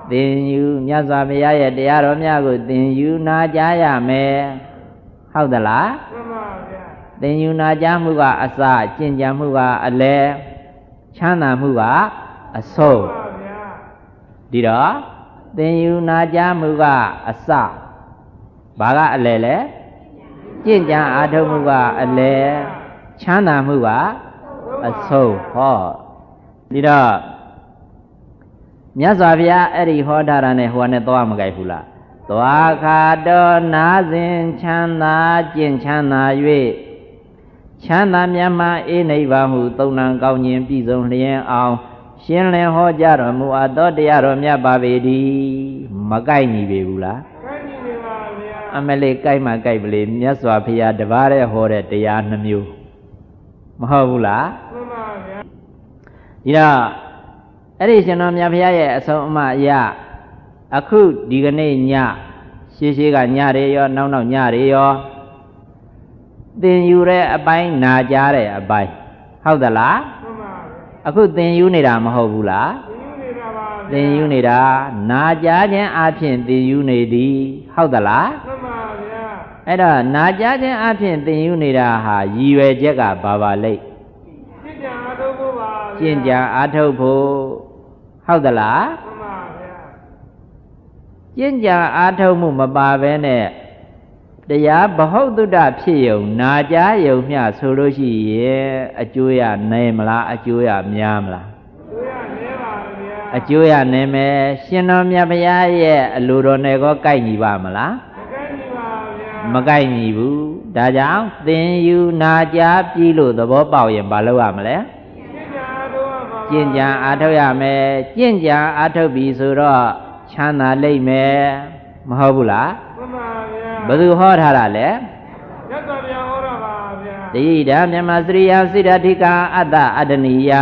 သင်ယူမြတ်စွာဘုရားရဲ့တရားတော်များကိုသင်ယူနာကြားရမယ်ဟုတ်သလားမှန်ပါဗျာသင်ယူနာကြားမှုကအစကျင့်ကြံမှုကအလယ်ချမ်းသာမှုကအဆုံးမှန်ပါဗျာဒီတော့သင်ယူနာကြားမှုကအစဘာကအလယ်လဲကျင့်ကြံအားထုတ်မှုကအလယ်ချမ်းသာမှုကအဆုံးဟောဒီတော့မြတ်စွာဘုရားအဲ့ဒီဟောထားတာနဲ့ဟိုကနေသွားမကြိုက်ဘူးလားသွားခါတော်နာစဉ်ချမ်းသာကျင့်ချမ်းသာ၍ချမ်းသာမြတ်မှအေးနိဗ္ဗာန်ဟုသုံးနံကောင်းခြင်းပြည့်စုံလျင်အောင်ရှင်းလင်းဟောကြားတော်မူအပ်သောတရားတော်မြတ်ပါပေသည်မကြိုက်ညီပေဘူးလားကြိုက်ညီပေပါဗျာအမလေးကြိုက်မှကြိုက်ပလေမြတ်စွာဘုရားတပါးတည်းဟောတဲ့တရားနှမျိုးမဟုတ်ဘူးလားမှန်ပါဗျာဒီတော့အဲ့ဒီရှင်တော်မြတ်ဘုရားရဲ့အဆုံးအမအရာအခုဒီကနေ့ညရှေးရှေးကညတွေရောနောက်နောက်ညတွေရောသင်ယူတဲ့အပိုင်းနာကြားတဲ့အပိုင်းဟုတ်သလားမှန်ပါဗျာအခုသင်ယူနေတာမဟုတ်ဘူးလားသင်ယူနေတာပါဗျာသင်ယူနေတာနာကြားခြင်းအပြင်သင်ယူနေသည်ဟုတ်သလားမှန်ပါဗျာအဲ့တော့နာကြားခြင်းအပြင်သင်ယူနေတာဟာရည်ရွယ်ချက်ကဘာပါလိမ့်ကျင့်ကြံအားထုတ်ဖို့ပါကျင့်ကြံအားထုတ်ဖို့ဟုတ်သလားမှန်ပါဗျာကျင့်ကြံအားထုတ်မှုမပါဘဲနဲ့တရားဘဟုတုတ္တဖြစ်ယုံနာကြားယုံမျှဆိုလို့ရှိရဲ့အကျိုးရနိုင်မလားအကျိုးရများမလားအကျိုးရနေပါဗျာအကျိုးရနေမယ်ရှင်တော်မြတ်ဘုရားရဲ့အလိုတော်နဲ့ကောကိုက်ညီပါမလားမကိုက်ညီပါဗျာမကိုက်ညီဘူးဒါကြောင့်သင်ယူနာကြားပြီးလို့သဘောပေါက်ရင်ဘာလုပ်ရမလဲကျင့်ကြံအားထုတ်ရမယ်ကျင့်ကြံအားထုတ်ပြီဆိုတော့ချမ်းသာလိမ့်မယ်မဟုတ်ဘူးလားမှန်ပါဗျာဘယ်သူဟောထားတာလဲမြတ်စွာဘုရားဟောတာပါဗျာတိဒံမြမစရိယစိတ္တထိကအတ္တအတ္တနိယ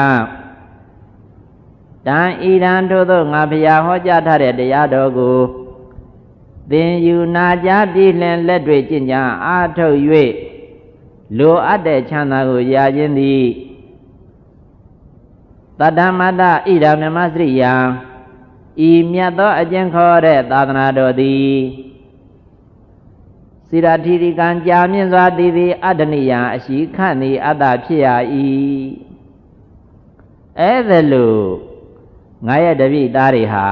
တံဣဒံထို့သောငါဘုရားဟောကြားထားတဲ့တရားတော်ကိုသင်ယူနာကြားပြီးလင်လက်တွေ့ကျင့်ကြံအားထုတ်၍လိုအပ်တဲ့ချမ်းသာကိုရခြင်းသည်တတ္တမတ္တဣဒံမြမစရိယံဤမြတ်သောအကျင့်ခေါ်တဲ့သာသနာတော်သည်စိရတိရိကံကြာမြင့်စွာတည်သည်အတ္တနိယံအရှိခန့်သည်အတ္တဖြစ်ရ၏အဲ့ဒါလို့ငါရဲ့တပည့်သားတွေဟာ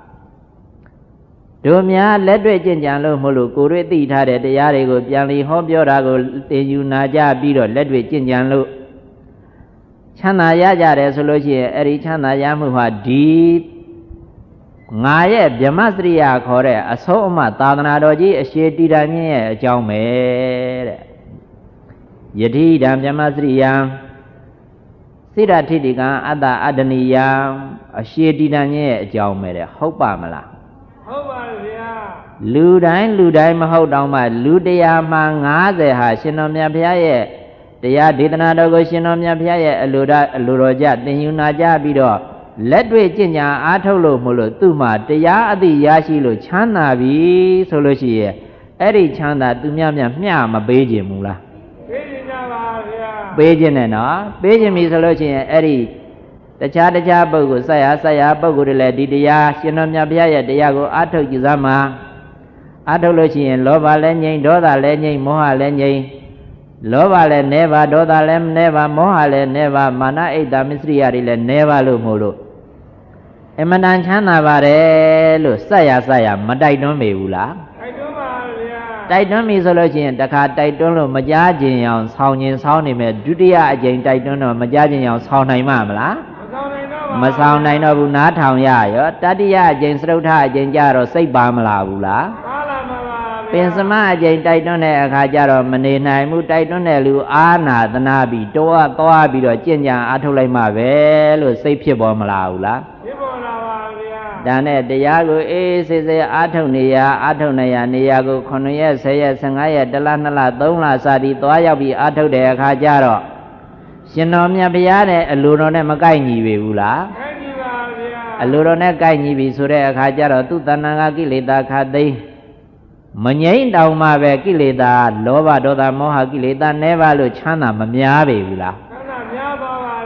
တို့များလက်တွေ့ကျင့်ကြံလို့မလို့ကိုယ်တွေ့သိထားတဲ့တရားတွေကိုပြန်လီဟောပြောတာကိုသင်ယူနာကြပြီးတော့လက်တွေ့ကျင့်ကြံလို့ချမ်းသာရကြတယ်ဆိုလို့ရှိရင်အဲ့ဒီချမ်းသာရမှုဟာဒီငါရဲ့ဗြဟ္မစရိယခေါ်တဲ့အဆုံးအမသာသနာတော်ကြီးအရှိတည်တံ့ခြင်းရဲ့အကြောင်းပဲတဲ့ယတိဒံဗြဟ္မစရိယံစိရထိတိကံအတ္တအတ္တနိယံအရှိတည်တံ့ခြင်းရဲ့အကြောင်းပဲတဲ့ဟုတ်ပါမလားဟုတ်ပါဗျာလူတိုင်းလူတိုင်းမဟုတ်တောင်မှလူတရားမှငါးဆယ်ဟာရှင်တော်မြတ်ဘုရားရဲ့တရားဒေသနာတော်ကိုရှင်တော်မြတ်ဘုရားရဲ့အလိုတော်အလိုတော်ကြသင်ယူနာကြပြီးတော့လက်တွေ့ကျင့်ကြံအားထုတ်လို့မလို့သူ့မှာတရားအသိရရှိလို့ချမ်းသာပြီဆိုလို့ရှိရဲ့အဲ့ဒီချမ်းသာသူများများမျှမပေးခြင်းမူလားပေးခြင်းကြပါဗျာပေးခြင်းနဲ့နော်ပေးခြင်းပြီဆိုလို့ရှိရင်အဲ့ဒီတခြားတခြားပုဂ္ဂိုလ်ဆက်ရဆက်ရပုဂ္ဂိုလ်တွေလည်းဒီတရားရှင်တော်မြတ်ဘုရားရဲ့တရားကိုအားထုတ်ကြစမ်းမှာအားထုတ်လို့ရှိရင်လောဘလည်းငြိမ်းဒေါသလည်းငြိမ်းမောဟလည်းငြိမ်းလောဘလည်းနဲပါဒေါသလည်းနဲပါမောဟလည်းနဲပါမာနအိတ်တာမစ္စရိယတွေလည်းနဲပါလို့မို့လို့အမှန်တန်ချမ်းသာပါတယ်လို့စက်ရစက်ရမတိုက်တွန်းမိဘူးလားတိုက်တွန်းပါဗျာတိုက်တွန်းပြီဆိုလို့ရှိရင်တခါတိုက်တွန်းလို့မကြားခြင်းအောင်ဆောင်းခြင်းဆောင်းနေမယ်ဒုတိယအကြိမ်တိုက်တွန်းတော့မကြားခြင်းအောင်ဆောင်းနိုင်မှာမလားမဆောင်းနိုင်တော့ဘူးနားထောင်ရရောတတိယအကြိမ်စရုထအကြိမ်ကြတော့စိတ်ပါမလားဘူးလားပါလာမှာပါပင်စမအကြိမ်တိုက်တွန်းတဲ့အခါကျတော့မနေနိုင်ဘူးတိုက်တွန်းတဲ့လူအာနာသနာပြီးတောသွားပြီးတော့ကြင်ကြံအားထုတ်လိုက်မှပဲလို့စိတ်ဖြစ်ပေါ်မလားဘူးလားဖြစ်ပေါ်လာပါဗျာဒါနဲ့တရားကိုအေးစေးစေးအားထုတ်နေရအားထုတ်နေရနေရကိုခုနှစ်ရက်ဆယ်ရက်ဆယ်ငါးရက်တစ်လနှစ်လသုံးလစသည်သွားရောက်ပြီးအားထုတ်တဲ့အခါကျတော့ရှင်တော်မြတ်ဘုရားနဲ့အလိုတော်နဲ့မကိုက်ညီပေဘူးလားကိုက်ညီပါဗျာအလိုတော်နဲ့ကိုက်ညီပြီဆိုတဲ့အခါကျတော့သူတဏ္ဍာကကိလေသာခတ်သိမ်းမငြိမ့်တောင်မှပဲကိလေသာလောဘဒေါသမောဟကိလေသာနဲပါလို့ချမ်းသာမများပေဘူးလားချမ်းသာများပါပါဗျာ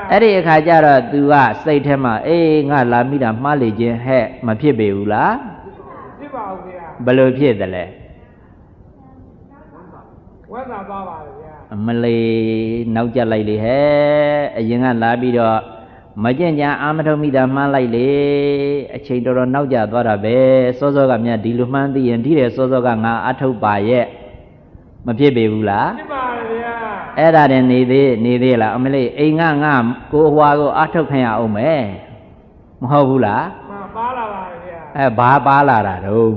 အဲ့ဒီအခါကျတော့ तू ကစိတ်ထဲမှာအေးငါလာမိတာမှားလေခြင်းဟဲ့မဖြစ်ပေဘူးလားဖြစ်ပါဘူးဗျာဘယ်လိုဖြစ်တယ်လဲဝမ်းသာပါပါဗျာမလေးနောက်ကျလိုက်လေဟဲ့အရင်ကလာပြီးတော့မကျင့်ကြံအာမထုံမိတာမှန်းလိုက်လေအချိန်တော်တော်နောက်ကျသွားတာပဲစောစောကမြတ်ဒီလိုမှန်းသိရင်ဒီတယ်စောစောကငါအထုတ်ပါရဲ့မဖြစ်ပေဘူးလားဖြစ်ပါဗျာအဲ့ဒါတည်းနေသေးနေသေးလားအမလေးအိမ်ငါငါကိုဟွာကိုအထုတ်ခင်ရအောင်မယ်မဟုတ်ဘူးလားမှန်ပါလာပါဗျာအဲဘာပါလာတာတော့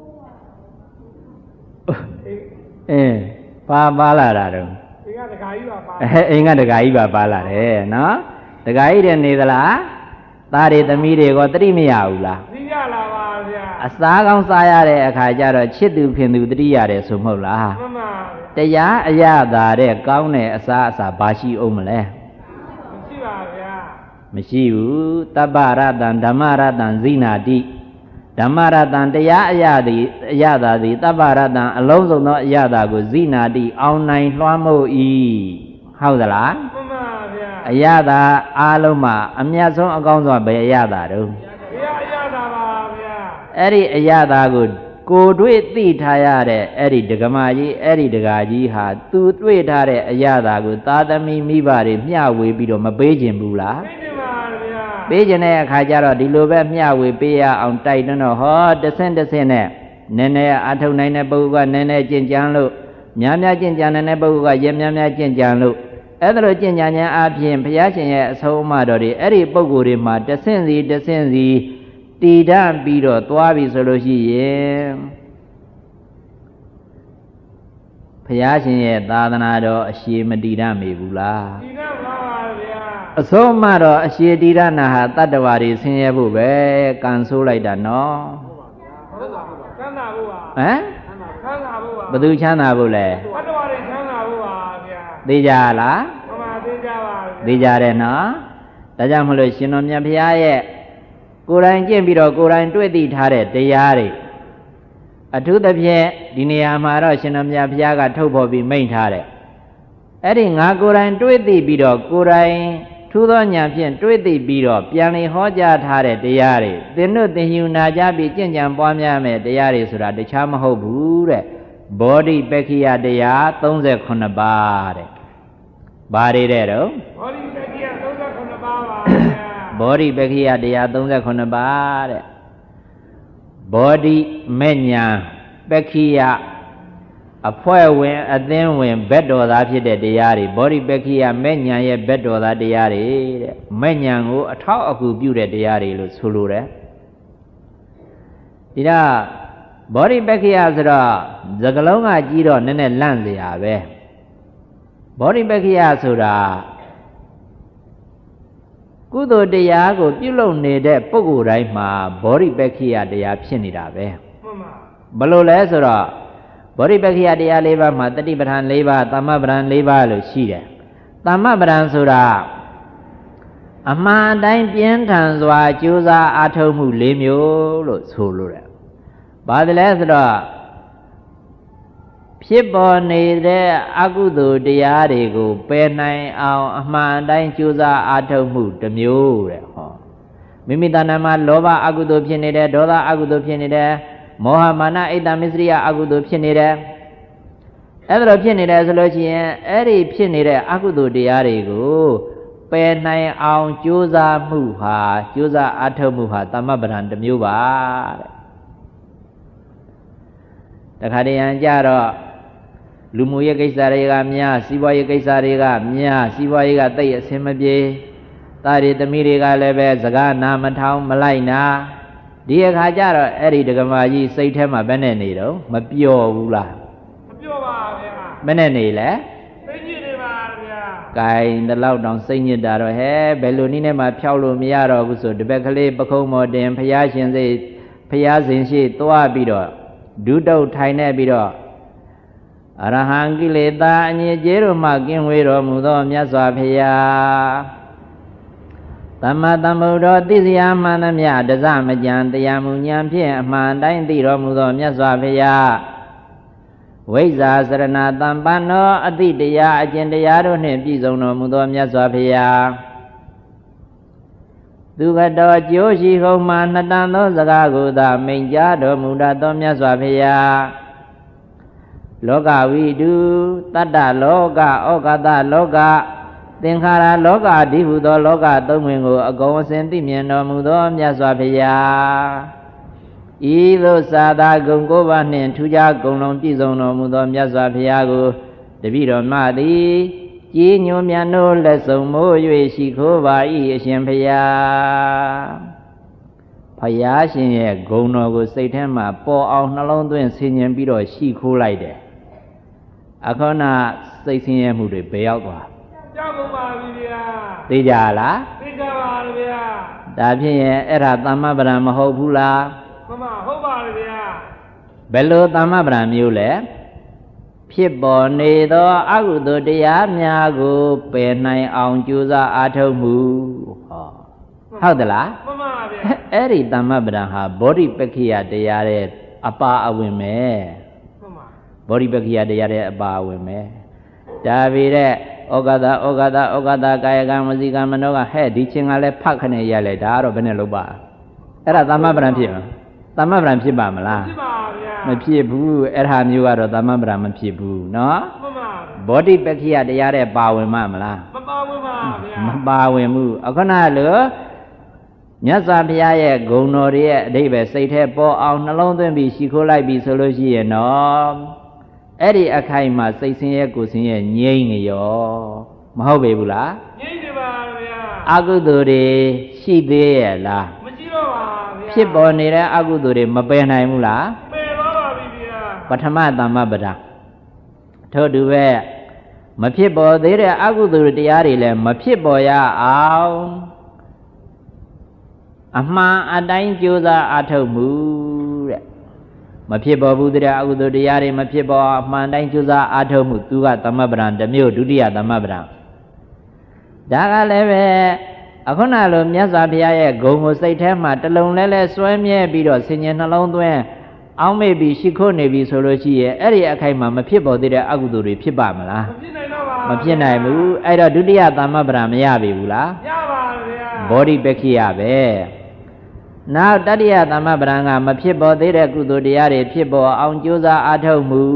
အင်းဘာပါလာတာတော့အိမ်ကတခါကြီးပါပါအဲအိမ်ကတခါကြီးပါပါလာတယ်နော်တခါကြီးတယ်နေသလားသားတွေသမီးတွေကတတိမရဘူးလားသိရလာပါဗျာအစားကောင်းစားရတဲ့အခါကျတော့ချစ်သူခင်သူတတိရတယ်ဆိုမဟုတ်လားမှန်ပါတရားအရသာတဲ့ကောင်းတဲ့အစားအစာဘာရှိအောင်မလဲမရှိပါဗျာမရှိဘူးတပ္ပရတံဓမ္မရတံဇိနာတိဓမ္မရတံတရားအရသည်အရသာသည်တပ္ပရတံအလုံးစုံသောအရသာကိုဇိနာတိအောင်နိုင်လွှမ်းမိုး၏ဟုတ်သလားမှန်ပါဗျာအရသာအားလုံးမှာအမြတ်ဆုံးအကောင်းဆုံးပဲအရသာတော့ဘယ်အရသာပါဗျာအဲ့ဒီအရသာကိုကိုတွေ့သိထားရတဲ့အဲ့ဒီဒကမာကြီးအဲ့ဒီဒကာကြီးဟာသူတွေ့ထားတဲ့အရသာကိုသာသမီမိဘတွေမျှဝေပြီးတော့မပေးခြင်းဘူးလားပေးခြင်းပါဗျာပေးခြင်းတဲ့အခါကျတော့ဒီလိုပဲမျှဝေပေးရအောင်တိုက်တွန်းတော့ဟောတဆင့်တဆင့်နဲ့နည်းနည်းအထုတ်နိုင်တဲ့ပုဂ္ဂိုလ်ကနည်းနည်းကျင့်ကြံလို့များများကျင့်ကြံတဲ့ပုဂ္ဂိုလ်ကရများများကျင့်ကြံလို့အဲ့ဒါလိုကျင့်ကြံခြင်းအပြင်ဘုရားရှင်ရဲ့အဆုံးအမတော်တွေအဲ့ဒီပုဂ္ဂိုလ်တွေမှာတဆင့်စီတဆင့်စီတည်တံ့ပြီးတော့သွားပြီဆိုလို့ရှိရင်ဘုရားရှင်ရဲ့သာသနာတော်အရှိမတည်တတ်မိဘူးလားတည်တတ်ပါပါဗျာအဆုံးအမတော်အရှိတည်တတ်နာဟာတတ္တဝါတွေဆင်းရဲဖို့ပဲကံဆိုးလိုက်တာနော်ဟုတ်ပါဗျာချမ်းသာဖို့ပါဟမ်ချမ်းသာဖို့ပါဘယ်သူချမ်းသာဖို့လဲတတ္တဝါတွေချမ်းသာဖို့ပါဗျာသိကြလားမှန်ပါသိကြပါသိကြတယ်နော်ဒါကြောင့်မလို့ရှင်တော်မြတ်ဘုရားရဲ့ကိုယ်တိုင်ကျင့်ပြီးတော့ကိုယ်တိုင်တွေ့သိထားတဲ့တရားတွေအထူးသဖြင့်ဒီနေရာမှာတော့ရှင်တော်မြတ်ဘုရားကထုတ်ဖော်ပြီးမိန့်ထားတယ်အဲ့ဒီငါကိုယ်တိုင်တွေ့သိပြီးတော့ကိုယ်တိုင်ထူးသောဉာဏ်ဖြင့်တွေ့သိပြီးတော့ပြန်လေဟောကြားထားတဲ့တရားတွေသင်တို့သင်ယူနာကြပြီးကျင့်ကြံပွားများမယ်တရားတွေဆိုတာတခြားမဟုတ်ဘူးတဲ့ဘောဓိပက္ခိယတရားသုံးခုပါးတဲ့ဘာတွေတဲ့တော့ဘောဓိပက္ခိယသုံးခုပါးပါဗျာဘောဓိပက္ခိယတရားသုံးခုပါးတဲ့ဘောဓိမဲ့ညာပက္ခိယအဖွဲ့ဝင်အသင်းဝင်ဘက်တော်သားဖြစ်တဲ့တရားတွေဘောဓိပက္ခိယမဲ့ညာရဲ့ဘက်တော်သားတရားတွေတဲ့မဲ့ညာကိုအထောက်အကူပြုတဲ့တရားတွေလို့ဆိုလိုတယ်ဒီတော့ဘောဓိပက္ခိယဆိုတော့သကလုံးကကြီးတော့နည်းနည်းလန့်เสียပဲဘောဓိပက္ခိယဆိုတာကုသိုလ်တရားကိုပြုလုပ်နေတဲ့ပုဂ္ဂိုလ်တိုင်းမှာဘောဓိပက္ခိယတရားဖြစ်နေတာပဲမှန်ပါဘယ်လိုလဲဆိုတော့ဘောဓိပက္ခိယတရား၄ပါးမှာတတိပဋ္ဌာန်၄ပါးသမ္မပဋ္ဌာန်၄ပါးလို့ရှိတယ်သမ္မပဋ္ဌာန်ဆိုတာအမှန်တိုင်းပြင်းထန်စွာကြိုးစားအားထုတ်မှု၄မျိုးလို့ဆိုလို့တယ်ဘာတယ်လဲဆိုတော့ဖြစ်ပေါ်နေတဲ့အကုသိုလ်တရားတွေကိုပယ်နိုင်အောင်အမှန်တိုင်းကြိုးစားအားထုတ်မှုတစ်မျိုးတဲ့ဟောမိမိတဏ္ဍာမှာလောဘအကုသိုလ်ဖြစ်နေတယ်ဒေါသအကုသိုလ်ဖြစ်နေတယ်မောဟမာနဣဒ္ဓမစ္စရိယအကုသိုလ်ဖြစ်နေတယ်အဲ့ဒါလိုဖြစ်နေတယ်ဆိုလို့ရှိရင်အဲ့ဒီဖြစ်နေတဲ့အကုသိုလ်တရားတွေကိုပယ်နိုင်အောင်ကြိုးစားမှုဟာကြိုးစားအားထုတ်မှုဟာသမ္မပဋ္ဌာန်တစ်မျိုးပါတဲ့တခါတည်းရန်ကြတော့လူမှုရေးကိစ္စတွေကများစီးပွားရေးကိစ္စတွေကများစီးပွားရေးကတိတ်အဆင်မပြေသားတွေသမီးတွေကလည်းပဲစကားနာမထောင်မလိုက်နာဒီအခါကျတော့အဲ့ဒီဒကမာကြီးစိတ်ထဲမှာဘယ်နဲ့နေတော့မပျော်ဘူးလားမပျော်ပါဗျာဘယ်နဲ့နေလဲစိတ်ညစ်နေပါဗျာဂိုင်းတလောက်တောင်စိတ်ညစ်တာတော့ဟဲဘယ်လိုနည်းနဲ့မှဖြောက်လို့မရတော့ဘူးဆိုတပည့်ကလေးပခုံးမော်တင်ဖျားရှင်စိတ်ဖျားစဉ်ရှိသွားပြီးတော့ဒုတုတ်ထိုင်နေပြီးတော့အရဟံကိလေသာအညစ်အကြေးတို့မှကင်းဝေးတော်မူသောမြတ်စွာဘုရားသမ္မာသမ္ဗုဒ္ဓသိစရာမှန်သမျှတစမကြံတရားမူဉာဏ်ဖြင့်အမှန်တိုင်းသိတော်မူသောမြတ်စွာဘုရားဝိဇ္ဇာစရဏတံပန္နောအတိတရားအကျင့်တရားတို့နှင့်ပြည့်စုံတော်မူသောမြတ်စွာဘုရားသူကတော်ကျိုးရှိဟုံမှနှစ်တန်သောစကားကိုသာမိန့်ကြားတော်မူတတ်သောမြတ်စွာဘုရားလောကဝိတုတတ္တလောကဩဃတလောကသင်္ခါရလောကအဓိဟုသောလောကသုံးဝင်ကိုအကုန်အစင်သိမြင်တော်မူသောမြတ်စွာဘုရားဤသို့သာသာဂုံကိုးပါးနှင့်ထူးခြားဂုံလုံးပြည့်စုံတော်မူသောမြတ်စွာဘုရားကိုတပည့်တော်မှသည်ကြည်ညိုမြတ်နိုးလက်ဆုံမိုး၍ရှိခိုးပါ၏အရှင်ဘုရားဘုရားရှင်ရဲ့ဂုံတော်ကိုစိတ်ထဲမှာပေါ်အောင်နှလုံးသွင်းဆင်ញင်ပြီးတော့ရှိခိုးလိုက်တယ်အခဏစိတ်ဆင်းရဲမှုတွေဘယ်ရောက်သွားကြောက်ကုန်ပါပြီဗျာသိကြလားသိကြပါလေဗျာဒါဖြင့်ရဲ့အဲ့ဒါသမ္မပဒံမဟုတ်ဘူးလားမှန်ပါဟုတ်ပါလေဗျာဘယ်လိုသမ္မပဒံမျိုးလဲဖြစ်ပေါ်နေသောအကုသိုလ်တရားများကိုပယ်နိုင်အောင်ကြိုးစားအားထုတ်မှုဟောဟုတ်သလားမှန်ပါဗျာအဲ့ဒီသမ္မပဒံဟာဘောဓိပက္ခိယတရားရဲ့အပါအဝင်ပဲမှန်ပါဘောဓိပက္ခိယတရားရဲ့အပါအဝင်ပဲဒါပေတဲ့ဩဃတဩဃတဩဃတကာယကံဝစီကံမနောကဟဲ့ဒီချင်းကလည်းဖတ်ခနဲ့ရလဲဒါကတော့ဘယ်နဲ့လုပ်ပါအဲ့ဒါသမ္မပဒံဖြစ်မှာသမ္မပဒံဖြစ်ပါမလားဖြစ်ပါဗျာမဖြစ်ဘူးအဲ့ဒါမျိုးကတော့သမ္မပဒံမဖြစ်ဘူးနော်မှန်ပါဘောဓိပက္ခိယတရားတဲ့ပါဝင်မှာမလားမပါဝင်ပါဗျာမပါဝင်ဘူးအခုနလိုမြတ်စွာဘုရားရဲ့ဂုဏ်တော်တွေရဲ့အဓိပ္ပာယ်စိတ်ထဲပေါ်အောင်နှလုံးသွင်းပြီးရှိခိုးလိုက်ပြီးဆိုလို့ရှိရင်တော့အဲ့ဒီအခိုက်မှာစိတ်ဆင်းရဲကိုယ်ဆင်းရဲငြိမ့်နေရောမဟုတ်ပေဘူးလားငြိမ့်နေပါဗျာအကုသိုလ်တွေရှိသေးရဲ့လားမရှိတော့ပါဗျာဖြစ်ပေါ်နေတဲ့အကုသိုလ်တွေမပယ်နိုင်ဘူးလားပယ်သွားပါပြီဗျာပထမသမ္မပဒံထို့တူပဲမဖြစ်ပေါ်သေးတဲ့အကုသိုလ်တရားတွေလည်းမဖြစ်ပေါ်ရအောင်အမှန်အတိုင်းကြိုးစားအားထုတ်မှုတဲ့မဖြစ်ပေါ်ဘူးတဲ့အကုသိုလ်တရားတွေမဖြစ်ပေါ်အမှန်တိုင်းကြိုးစားအားထုတ်မှုသူကသမ္မပဒံတစ်မျိုးဒုတိယသမ္မပဒံဒါကလည်းပဲအခုနလိုမြတ်စွာဘုရားရဲ့ဂုဏ်ကိုစိတ်ထဲမှာတလုံးလဲလဲစွဲမြဲပြီးတော့ဆင်ញင်နှလုံးသွင်းအောင်းမေ့ပြီးရှိခိုးနေပြီဆိုလို့ရှိရဲ့အဲ့ဒီအခိုက်မှာမဖြစ်ပေါ်သေးတဲ့အကုသိုလ်တွေဖြစ်ပါမလားမဖြစ်နိုင်တော့ပါမဖြစ်နိုင်ဘူးအဲ့တော့ဒုတိယသမ္မပဒံမရပြီဘူးလားရပါဗျာဘောဓိပက္ခိယပဲနောက်တတိယသမ္မပဒံကမဖြစ်ပေါ်သေးတဲ့ကုသိုလ်တရားတွေဖြစ်ပေါ်အောင်ကြိုးစားအားထုတ်မှု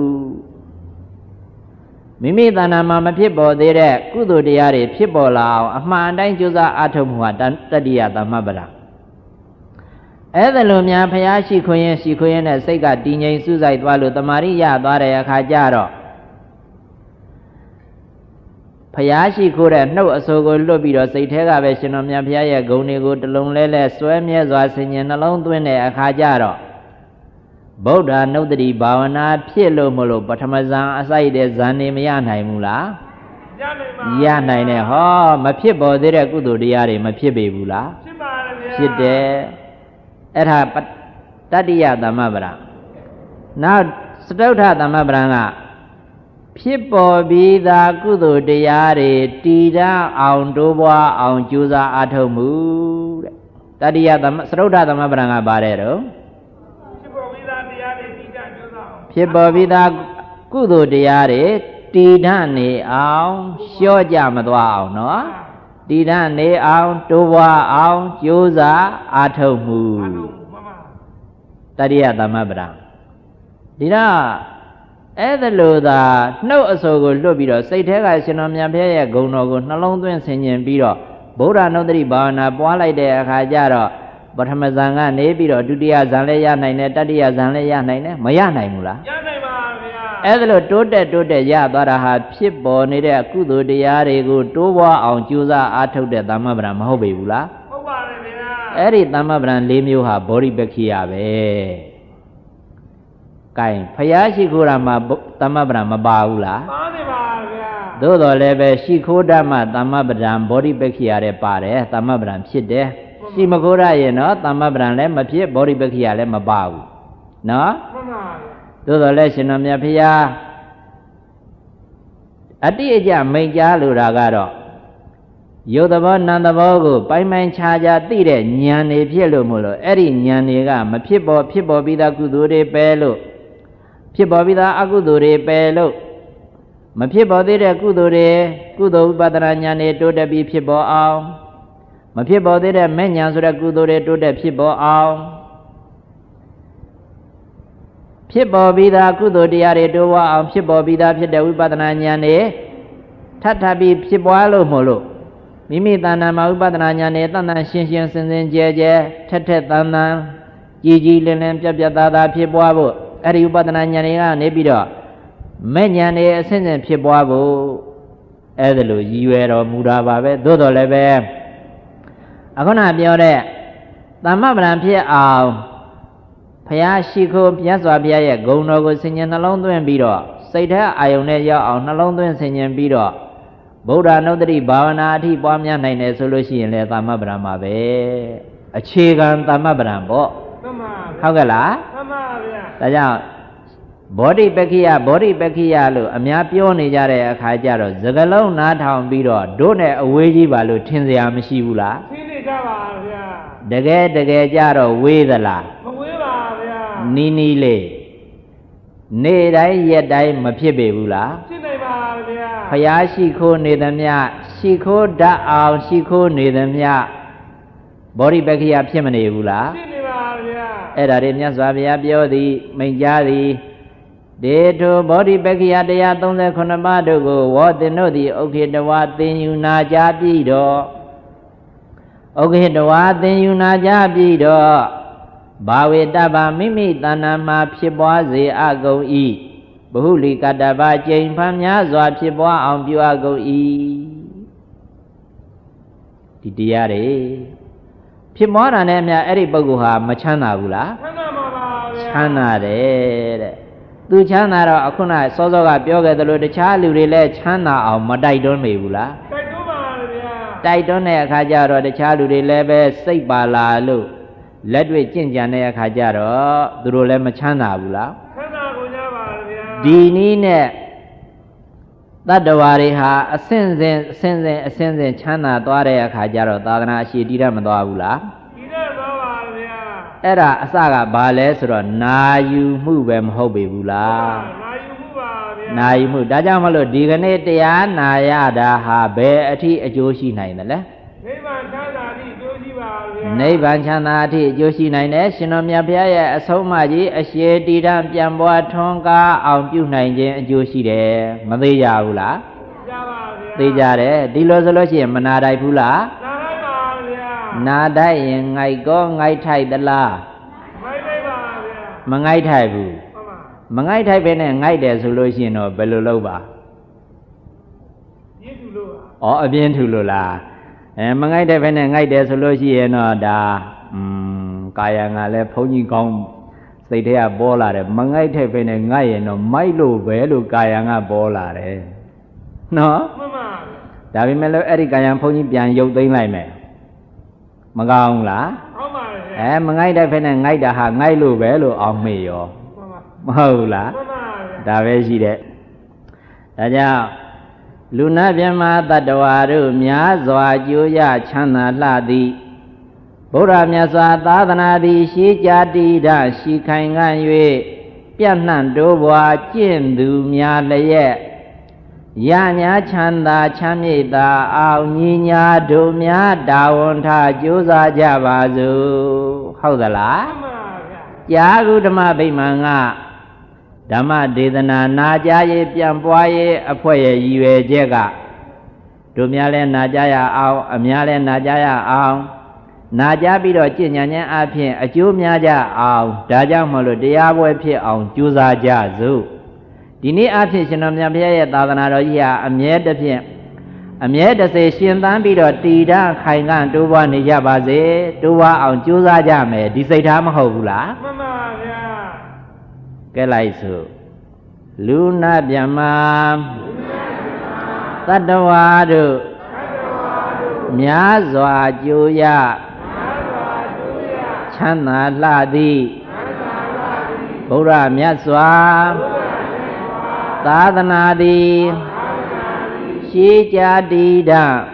မိမိတဏ္ဍာမှာမဖြစ်ပေါ်သေးတဲ့ကုသိုလ်တရားတွေဖြစ်ပေါ်လာအောင်အမှန်တိုင်းကြိုးစားအားထုတ်မှုဟာတတိယသမ္မပဒံအဲ့ဒါလိုများဖျားရှိခွင့်ရင်ရှိခွင့်ရင်နဲ့စိတ်ကတည်ငြိမ်စူးစိုက်သွားလို့တမာရိရသွားတဲ့အခါကျတော့ဖျားရှိခိုးတဲ့နှုတ်အဆိုကိုလွတ်ပြီးတော့စိတ်ထဲကပဲရှင်တော်မြတ်ဖျားရဲ့ဂုဏ်တွေကိုတလုံးလဲလဲစွဲမြဲစွာဆင်ញင်နှလုံးသွင်းတဲ့အခါကျတော့ဗုဒ္ဓနုတ္တိဘာဝနာဖြစ်လို့မလို့ပထမဇန်အစိုက်တဲ့ဇန်နေမရနိုင်ဘူးလားရနိုင်ပါရနိုင်တယ်ဟောမဖြစ်ပေါ်သေးတဲ့ကုသိုလ်တရားတွေမဖြစ်ပေဘူးလားဖြစ်ပါတယ်ဗျာဖြစ်တယ်အဲ့ဒါတတိယသမ္မပဒံနောက်စတုထသမ္မပဒံကဖြစ်ပေါ်ပြီးသားကုသိုလ်တရားတွေတည်တံ့အောင်တိုးပွားအောင်ကြိုးစားအားထုတ်မှုတဲ့တတိယသမစတုထသမ္မပဒံကပါတယ်တော့ဖြစ်ပေါ်ပြီးသားတရားတွေတည်တံ့ကြိုးစားအောင်ဖြစ်ပေါ်ပြီးသားကုသိုလ်တရားတွေတည်တံ့နေအောင်လျှော့ကြမသွားအောင်နော်တည်တံ့နေအောင်တိုးပွားအောင်ကြိုးစားအားထုတ်မှုတတိယသမ္မပဒံဒီတော့အဲ့ဒါလို့သာနှုတ်အဆိုကိုလွတ်ပြီးတော့စိတ်ထဲကရှင်တော်မြတ်ဘုရားရဲ့ဂုဏ်တော်ကိုနှလုံးသွင်းဆင်ញင်ပြီးတော့ဗုဒ္ဓနုတ္တိဘာဝနာပွားလိုက်တဲ့အခါကျတော့ပထမဇန်ကနေပြီးတော့ဒုတိယဇန်လည်းရနိုင်တယ်တတိယဇန်လည်းရနိုင်တယ်မရနိုင်ဘူးလားရနိုင်ပါဗျာအဲ့ဒါလို့တိုးတက်တိုးတက်ရသွားတာဟာဖြစ်ပေါ်နေတဲ့ကုသိုလ်တရားတွေကိုတိုးပွားအောင်ကြိုးစားအားထုတ်တဲ့သမ္မပဒံမဟုတ်ပေဘူးလားဟုတ်ပါတယ်ဗျာအဲ့ဒီသမ္မပဒံ၄မျိုးဟာဘောဓိပက္ခိယပဲကဲဖျားရှိခိုးတာမှာသမ္မပဒံမပါဘူးလားပါနေပါဗျာသို့တော်လည်းပဲရှိခိုးတတ်မှသမ္မပဒံဘောဓိပက္ခိယတဲ့ပါတယ်သမ္မပဒံဖြစ်တယ်ရှိမခိုးရရင်တော့သမ္မပဒံလည်းမဖြစ်ဘောဓိပက္ခိယလည်းမပါဘူးနော်မှန်ပါဗျာသို့တော်လည်းရှင်တော်မြတ်ဖျားအတိအကျမိန့်ကြားလိုတာကတော့ယုတ်သဘောနံသဘောကိုပိုင်းပိုင်းခြားခြားသိတဲ့ဉာဏ်တွေဖြစ်လို့မို့လို့အဲ့ဒီဉာဏ်တွေကမဖြစ်ပေါ်ဖြစ်ပေါ်ပြီးသားကုသိုလ်တွေပဲလို့ဖြစ်ပေါ်ပြီးသားအကုသိုလ်တွေပယ်လို့မဖြစ်ပေါ်သေးတဲ့ကုသိုလ်တွေကုသိုလ်ဥပဒနာဉာဏ်တွေတိုးတက်ပြီးဖြစ်ပေါ်အောင်မဖြစ်ပေါ်သေးတဲ့မဲ့ညာဆိုတဲ့ကုသိုလ်တွေတိုးတက်ဖြစ်ပေါ်အောင်ဖြစ်ပေါ်ပြီးသားကုသိုလ်တရားတွေတိုးဝအောင်ဖြစ်ပေါ်ပြီးသားဖြစ်တဲ့ဝိပဿနာဉာဏ်တွေထပ်ထပ်ပြီးဖြစ်ပွားလို့မို့လို့မိမိတဏ္ဍာမှာဝိပဿနာဉာဏ်နဲ့တန်တန်ရှင်းရှင်းစင်စင်ကြဲကြဲထက်ထက်တန်တန်ကြည်ကြည်လင်းလင်းပြတ်ပြတ်သားသားဖြစ်ပွားဖို့အဲ့ဒီဝိပဿနာဉာဏ်တွေကနေပြီးတော့မဲ့ဉာဏ်တွေအစဉ်စဉ်ဖြစ်ပွားဖို့အဲ့ဒါလိုရည်ရွယ်တော်မူတာပါပဲသို့တော်လည်းပဲအခုနပြောတဲ့သမ္မပဒံဖြစ်အောင်ဘုရားရှိခိုးမြတ်စွာဘုရားရဲ့ဂုဏ်တော်ကိုဆင်ញင်နှလုံးသွင်းပြီးတော့စိတ်ထဲအာယုန်နဲ့ရောက်အောင်နှလုံးသွင်းဆင်ញင်ပြီးတော့ဗုဒ္ဓနုတ္တိဘာဝနာအထိပွားများနိုင်တယ်ဆိုလို့ရှိရင်လေသမ္မပဒံမှာပဲအခြေခံသမ္မပဒံပေါ့မှန်ပါဟုတ်ကဲ့လားမှန်ပါဗျာဒါကြောင့်ဘောဓိပက္ခိယဘောဓိပက္ခိယလို့အများပြောနေကြတဲ့အခါကျတော့စကလုံးနားထောင်ပြီးတော့တို့နဲ့အဝေးကြီးပါလို့ထင်စရာမရှိဘူးလားထင်နေကြပါဗျာတကယ်တကယ်ကြတော့ဝေးသလားမဝေးပါဗျာနီးနီးလေးနေ့တိုင်းရက်တိုင်းမဖြစ်ပေဘူးလားဖြစ်နေပါဗျာဖျားရှိခိုးနေသမျှရှိခိုးတတ်အောင်ရှိခိုးနေသမျှဘောဓိပက္ခိယဖြစ်မနေဘူးလားဖြစ်နေပါဗျာအဲ့ဒါတွေမြတ်စွာဘုရားပြောသည်မိန့်ကြားသည်ဒေထုဘောဓိပက္ခိယတရားသုံးဆယ်ခုနှစ်ပါးတို့ကိုဝေါတင်တို့သည်ဥက္ခေတဝါသင်ယူနာကြပြီတော့ဥက္ခေတဝါသင်ယူနာကြပြီတော့ဘာဝေတ္တဗာမိမိတဏ္ဍာမှာဖြစ်ပွားစေအကုန်ဤဘဟုလိကတ္တဗာကျိန်ဖန်များစွာဖြစ်ပွားအောင်ပြုအကုန်ဤဒီတရားတွေဖြစ်ပွားတာနဲ့အမျှအဲ့ဒီပုဂ္ဂိုလ်ဟာမချမ်းသာဘူးလားချမ်းသာပါပါဗျာချမ်းသာတယ်တဲ့သူချမ်းသာတော့အခုနစောစောကပြောခဲ့သလိုတခြားလူတွေလည်းချမ်းသာအောင်မတိုက်တွန်းမိဘူးလားတိုက်တွန်းပါဗျာတိုက်တွန်းတဲ့အခါကျတော့တခြားလူတွေလည်းပဲစိတ်ပါလာလို့လက်တွေ့ကြင့်ကြံတဲ့အခါကျတော့သူတို့လည်းမချမ်းသာဘူးလားချမ်းသာကုန်ကြပါဗျာဒီနည်းနဲ့တတ္တဝါတွေဟာအစဉ်စဉ်အစဉ်စဉ်အစဉ်စဉ်ချမ်းသာသွားတဲ့အခါကျတော့သာသနာအရှိတိရမသွားဘူးလားတိရသွားပါဗျာအဲ့ဒါအစကဘာလဲဆိုတော့နာယူမှုပဲမဟုတ်ပေဘူးလားနာယူမှုပါဗျာနာယူမှုဒါကြောင့်မလို့ဒီကနေ့တရားနာရတာဟာဘယ်အထိအကျိုးရှိနိုင်တယ်လဲနိဗ္ဗာန်ချမ်းသာအထိအကျိုးရှိပါဗျာနိဗ္ဗာန်ချမ်းသာအထိအကျိုးရှိနိုင်တယ်ရှင်တော်မြတ်ဘုရားရဲ့အဆုံးအမကြီးအရှေတိရပြန်ပွားထွန်းကားအောင်ပြုနိုင်ခြင်းအကျိုးရှိတယ်မသေးကြဘူးလားကြပါဗျာသိကြတယ်ဒီလိုဆိုလို့ရှိရင်မနာတိုက်ဘူးလားနာတိုက်ပါဗျာနာတိုက်ရင်ငိုက်ကောငိုက်ထိုက်သလားငိုက်လိုက်ပါဗျာမငိုက်ထိုက်ဘူးမငိုက်ထိုက်ပဲနဲ့ငိုက်တယ်ဆိုလို့ရှိရင်တော့ဘယ်လိုလုပ်ပါပြင်းထူလို့ပါဩအပြင်းထူလို့လားအဲမငိုက်တဲ့ပဲနဲ့ငိုက်တယ်ဆိုလို့ရှိရင်တော့ဒါอืมကာယငါလည်းဘုန်းကြီးကောင်းစိတ်ထဲကပေါ်လာတယ်မငိုက်တဲ့ပဲနဲ့ငိုက်ရင်တော့မိုက်လို့ပဲလို့ကာယငါပေါ်လာတယ်နော်မှန်ပါဒါပေမဲ့လည်းအဲ့ဒီကာယံဘုန်းကြီးပြန်ရုပ်သိမ်းလိုက်မယ်မကောင်းလားဟုတ်ပါရဲ့အဲမငိုက်တဲ့ဖက်နဲ့ငိုက်တာဟာငိုက်လို့ပဲလို့အောင်မေ့ရောမဟုတ်လားမှန်ပါဒါပဲရှိတဲ့ဒါကြောင့်လူနာမြမတတ္တဝါတို့များစွာကြိုးရချမ်းသာလှသည်ဘုရားမြတ်စွာသာသနာသည်ရှိကြတိဒရှိခိုင်ငံ့၍ပြန့်နှံ့တိုးပွားကျင့်သူများလျက်ရညာချမ်းသာချမ်းမြေ့သာအောင်ညီညာတို့များတာဝန်ထားကြိုးစားကြပါစို့ဟုတ်သလားမှန်ပါဗျာကြာကုဓမ္မဗိမာန်ကဓမ္မဒေသနာနာကြားရေးပြန်ပွားရေးအဖွဲ့ရဲ့ရည်ရွယ်ချက်ကတို့များလဲနာကြားရအောင်အများလဲနာကြားရအောင်နာကြားပြီးတော့ကြည်ညာခြင်းအပြင်အကျိုးများကြအောင်ဒါကြောင့်မလို့တရားပွဲဖြစ်အောင်ကြိုးစားကြစို့ဒီနေ့အဖြစ်ရှင်တော်မြတ်ဘုရားရဲ့သာသနာတော်ကြီးဟာအမြဲတဖြင့်အမြဲတစေရှင်သန်ပြီးတော့တည်တာခိုင်ခံ့တိုးပွားနေကြပါစေတိုးပွားအောင်ကြိုးစားကြမယ်ဒီစိတ်ထားမဟုတ်ဘူးလားမှန်ပါဗျာကဲလိုက်စို့လူနာမြမသတ္တဝါတို့များစွာကြိုးရချမ်းသာလှသည်ဘုရားမြတ်စွာသာသနာသည်ရှိကြတိဒ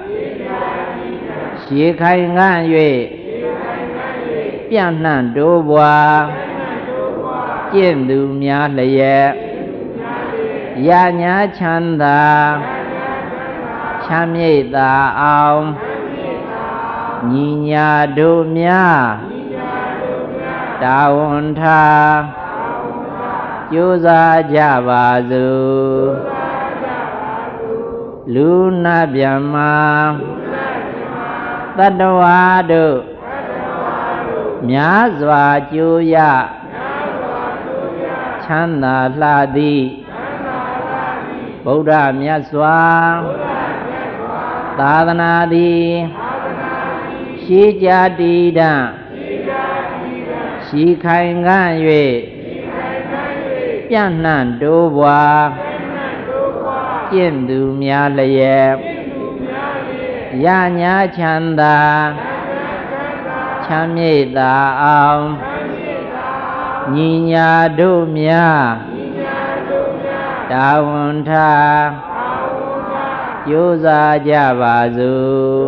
ရှိခိုင်ငံ့၍ပြန့်နှံ့တိုးပွားကျင့်သူများလျက်ရညာချမ်းသာချမ်းမြေ့သာအောင်ညီညာတို့များတာဝန်ထားကြိုးစားကြပါစို့လူနာဗျမ္မာတတ္တဝါတို့များစွာကြိုးရချမ်းသာလှသည်ဗုဒ္ဓမြတ်စွာသာသနာသည်ရှိကြတည်တံ့ရှိခိုင်ခံ့၍ပြန့်နှံ့တိုးပွားကျင့်သူများလျက်ရညာချမ်းသာချမ်းမြေ့သာအောင်ညီညာတို့များတာဝန်ထားကြိုးစားကြပါစို့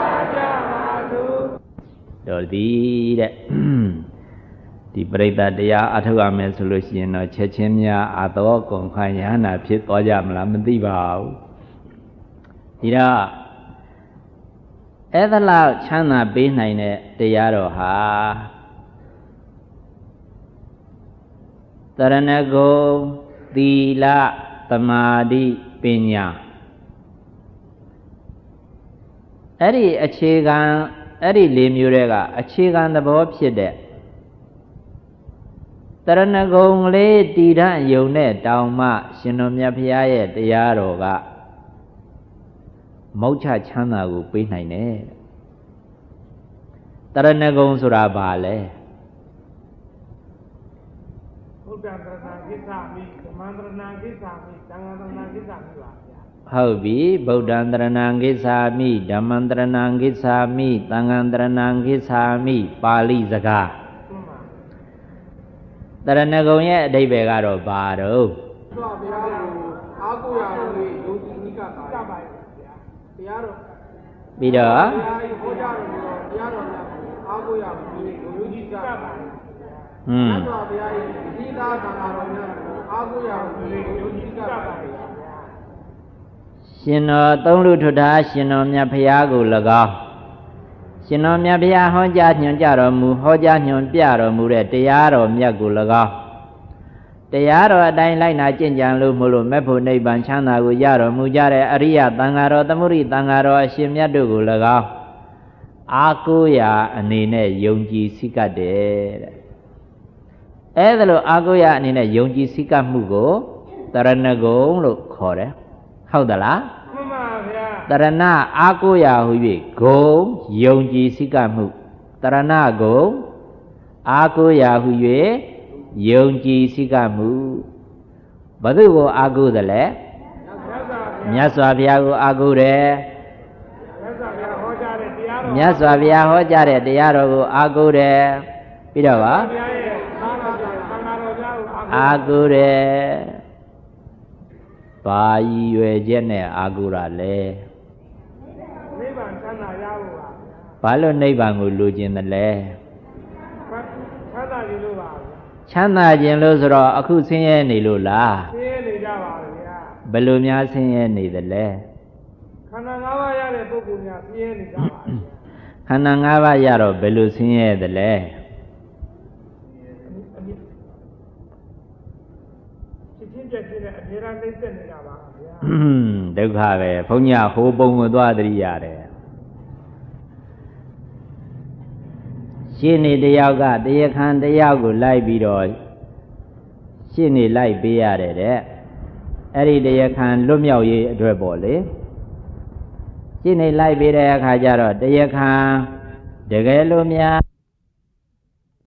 တော်သည်တဲ့ဒီပရိသတ်တရားအထောက်အမယ်ဆိုလို့ရှိရင်တော့ချက်ချင်းများအာသောကုန်ခိုင်ရဟနာဖြစ်သွားကြမလားမသိပါဘူးဒီတော့အဲ့ဒါလောက်ချမ်းသာပေးနိုင်တဲ့တရားတော်ဟာတရဏဂုံသီလသမာဓိပညာအဲ့ဒီအခြေခံအဲ့ဒီလေးမျိုးတွေကအခြေခံသဘောဖြစ်တဲ့တရဏဂုံလေးတည်ထယုံနဲ့တောင်မှရှင်တော်မြတ်ဖရာရဲ့တရားတော်ကမောက္ခချမ်းသာကိုပေးနိုင်တယ်တရဏဂုံဆိုတာဘာလဲဘုဒ္ဓတရဏကိစ္ဆာမိဓမ္မတရဏကိစ္ဆာမိသံဃာတရဏကိစ္ဆာမိပါဗျာဟုတ်ပြီဗုဒ္ဓံတရဏံကိစ္ဆာမိဓမ္မံတရဏံကိစ္ဆာမိသံဃံတရဏံကိစ္ဆာမိပါဠိစကားတရဏဂုံရဲ့အဓိပ္ပာယ်ကတော့ဘာတော့ဘုရားဘုရားကိုအာကိုရာလေးယုံကြည်နိကပါပါဗျာတရားတော်ပြီးတော့ဘုရားဟောကြားတော်တရားတော်များအာကိုရာလေးယုံကြည်နိကပါပါဟွန်းဘုရားဘုရားဒီသာသနာတော်များအာကိုရာလေးယုံကြည်နိကပါပါရှင်တော်သုံးလူထွတ်ထားရှင်တော်မြတ်ဖရာကို၎င်းရှင်တော်မြတ်ဖရာဟောကြားညွှန်ကြတော်မူဟောကြားညွှန်ပြတော်မူတဲ့တရားတော်မြတ်ကို၎င်းတရားတော်အတိုင်းလိုက်နာကျင့်ကြံလို့မလို့မဲ့ဖို့နိဗ္ဗာန်ချမ်းသာကိုရတော်မူကြတဲ့အရိယသံဃာတော်သမုဒိသံဃာတော်အရှင်မြတ်တို့ကို၎င်းအာကိုရာအနေနဲ့ယုံကြည်စိကတ်တယ်တဲ့အဲဒါလို့အာကိုရာအနေနဲ့ယုံကြည်စိကတ်မှုကိုတရဏဂုံလို့ခေါ်တယ်ဟုတ်သလားမှန်ပါဗျာတရဏအာကိုရာဟူ၍ဂုံယုံကြည်စိကမှုတရဏဂုံအာကိုရာဟူ၍ယုံကြည်စိကမှုဘယ်သူကိုအာကိုသလဲမြတ်စွာဘုရားကိုအာကိုတယ်မြတ်စွာဘုရားဟောကြားတဲ့တရားတော်ကိုအာကိုတယ်ပြီးတော့ပါအာကိုတယ်ဘာရည်ရွယ်ချက်နဲ့အာကိုရာလဲနိဗ္ဗာန်ချမ်းသာရဖို့ပါဘာလို့နိဗ္ဗာန်ကိုလိုချင်တယ်လဲချမ်းသာခြင်းလို့ပါချမ်းသာခြင်းလို့ဆိုတော့အခုဆင်းရဲနေလို့လားဆင်းရဲနေကြပါဗျာဘယ်လိုများဆင်းရဲနေသလဲခန္ဓာ၅ပါးရတဲ့ပုဂ္ဂိုလ်များဆင်းရဲနေကြပါခန္ဓာ၅ပါးရတော့ဘယ်လိုဆင်းရဲသလဲပြည့်တဲ့အမြဲတမ်းနှိမ့်သက်နေတာပါဗျာဒုက္ခပဲဘုန်းကြီးဟိုပုံကိုသွားသတိရတယ်ရှင်းနေတယောက်ကတရားခံတယောက်ကိုလိုက်ပြီးတော့ရှင်းနေလိုက်ပေးရတယ်တဲ့အဲ့ဒီတရားခံလွတ်မြောက်ရေးအတွက်ပေါ့လေရှင်းနေလိုက်ပေးတဲ့အခါကျတော့တရားခံတကယ်လို့များ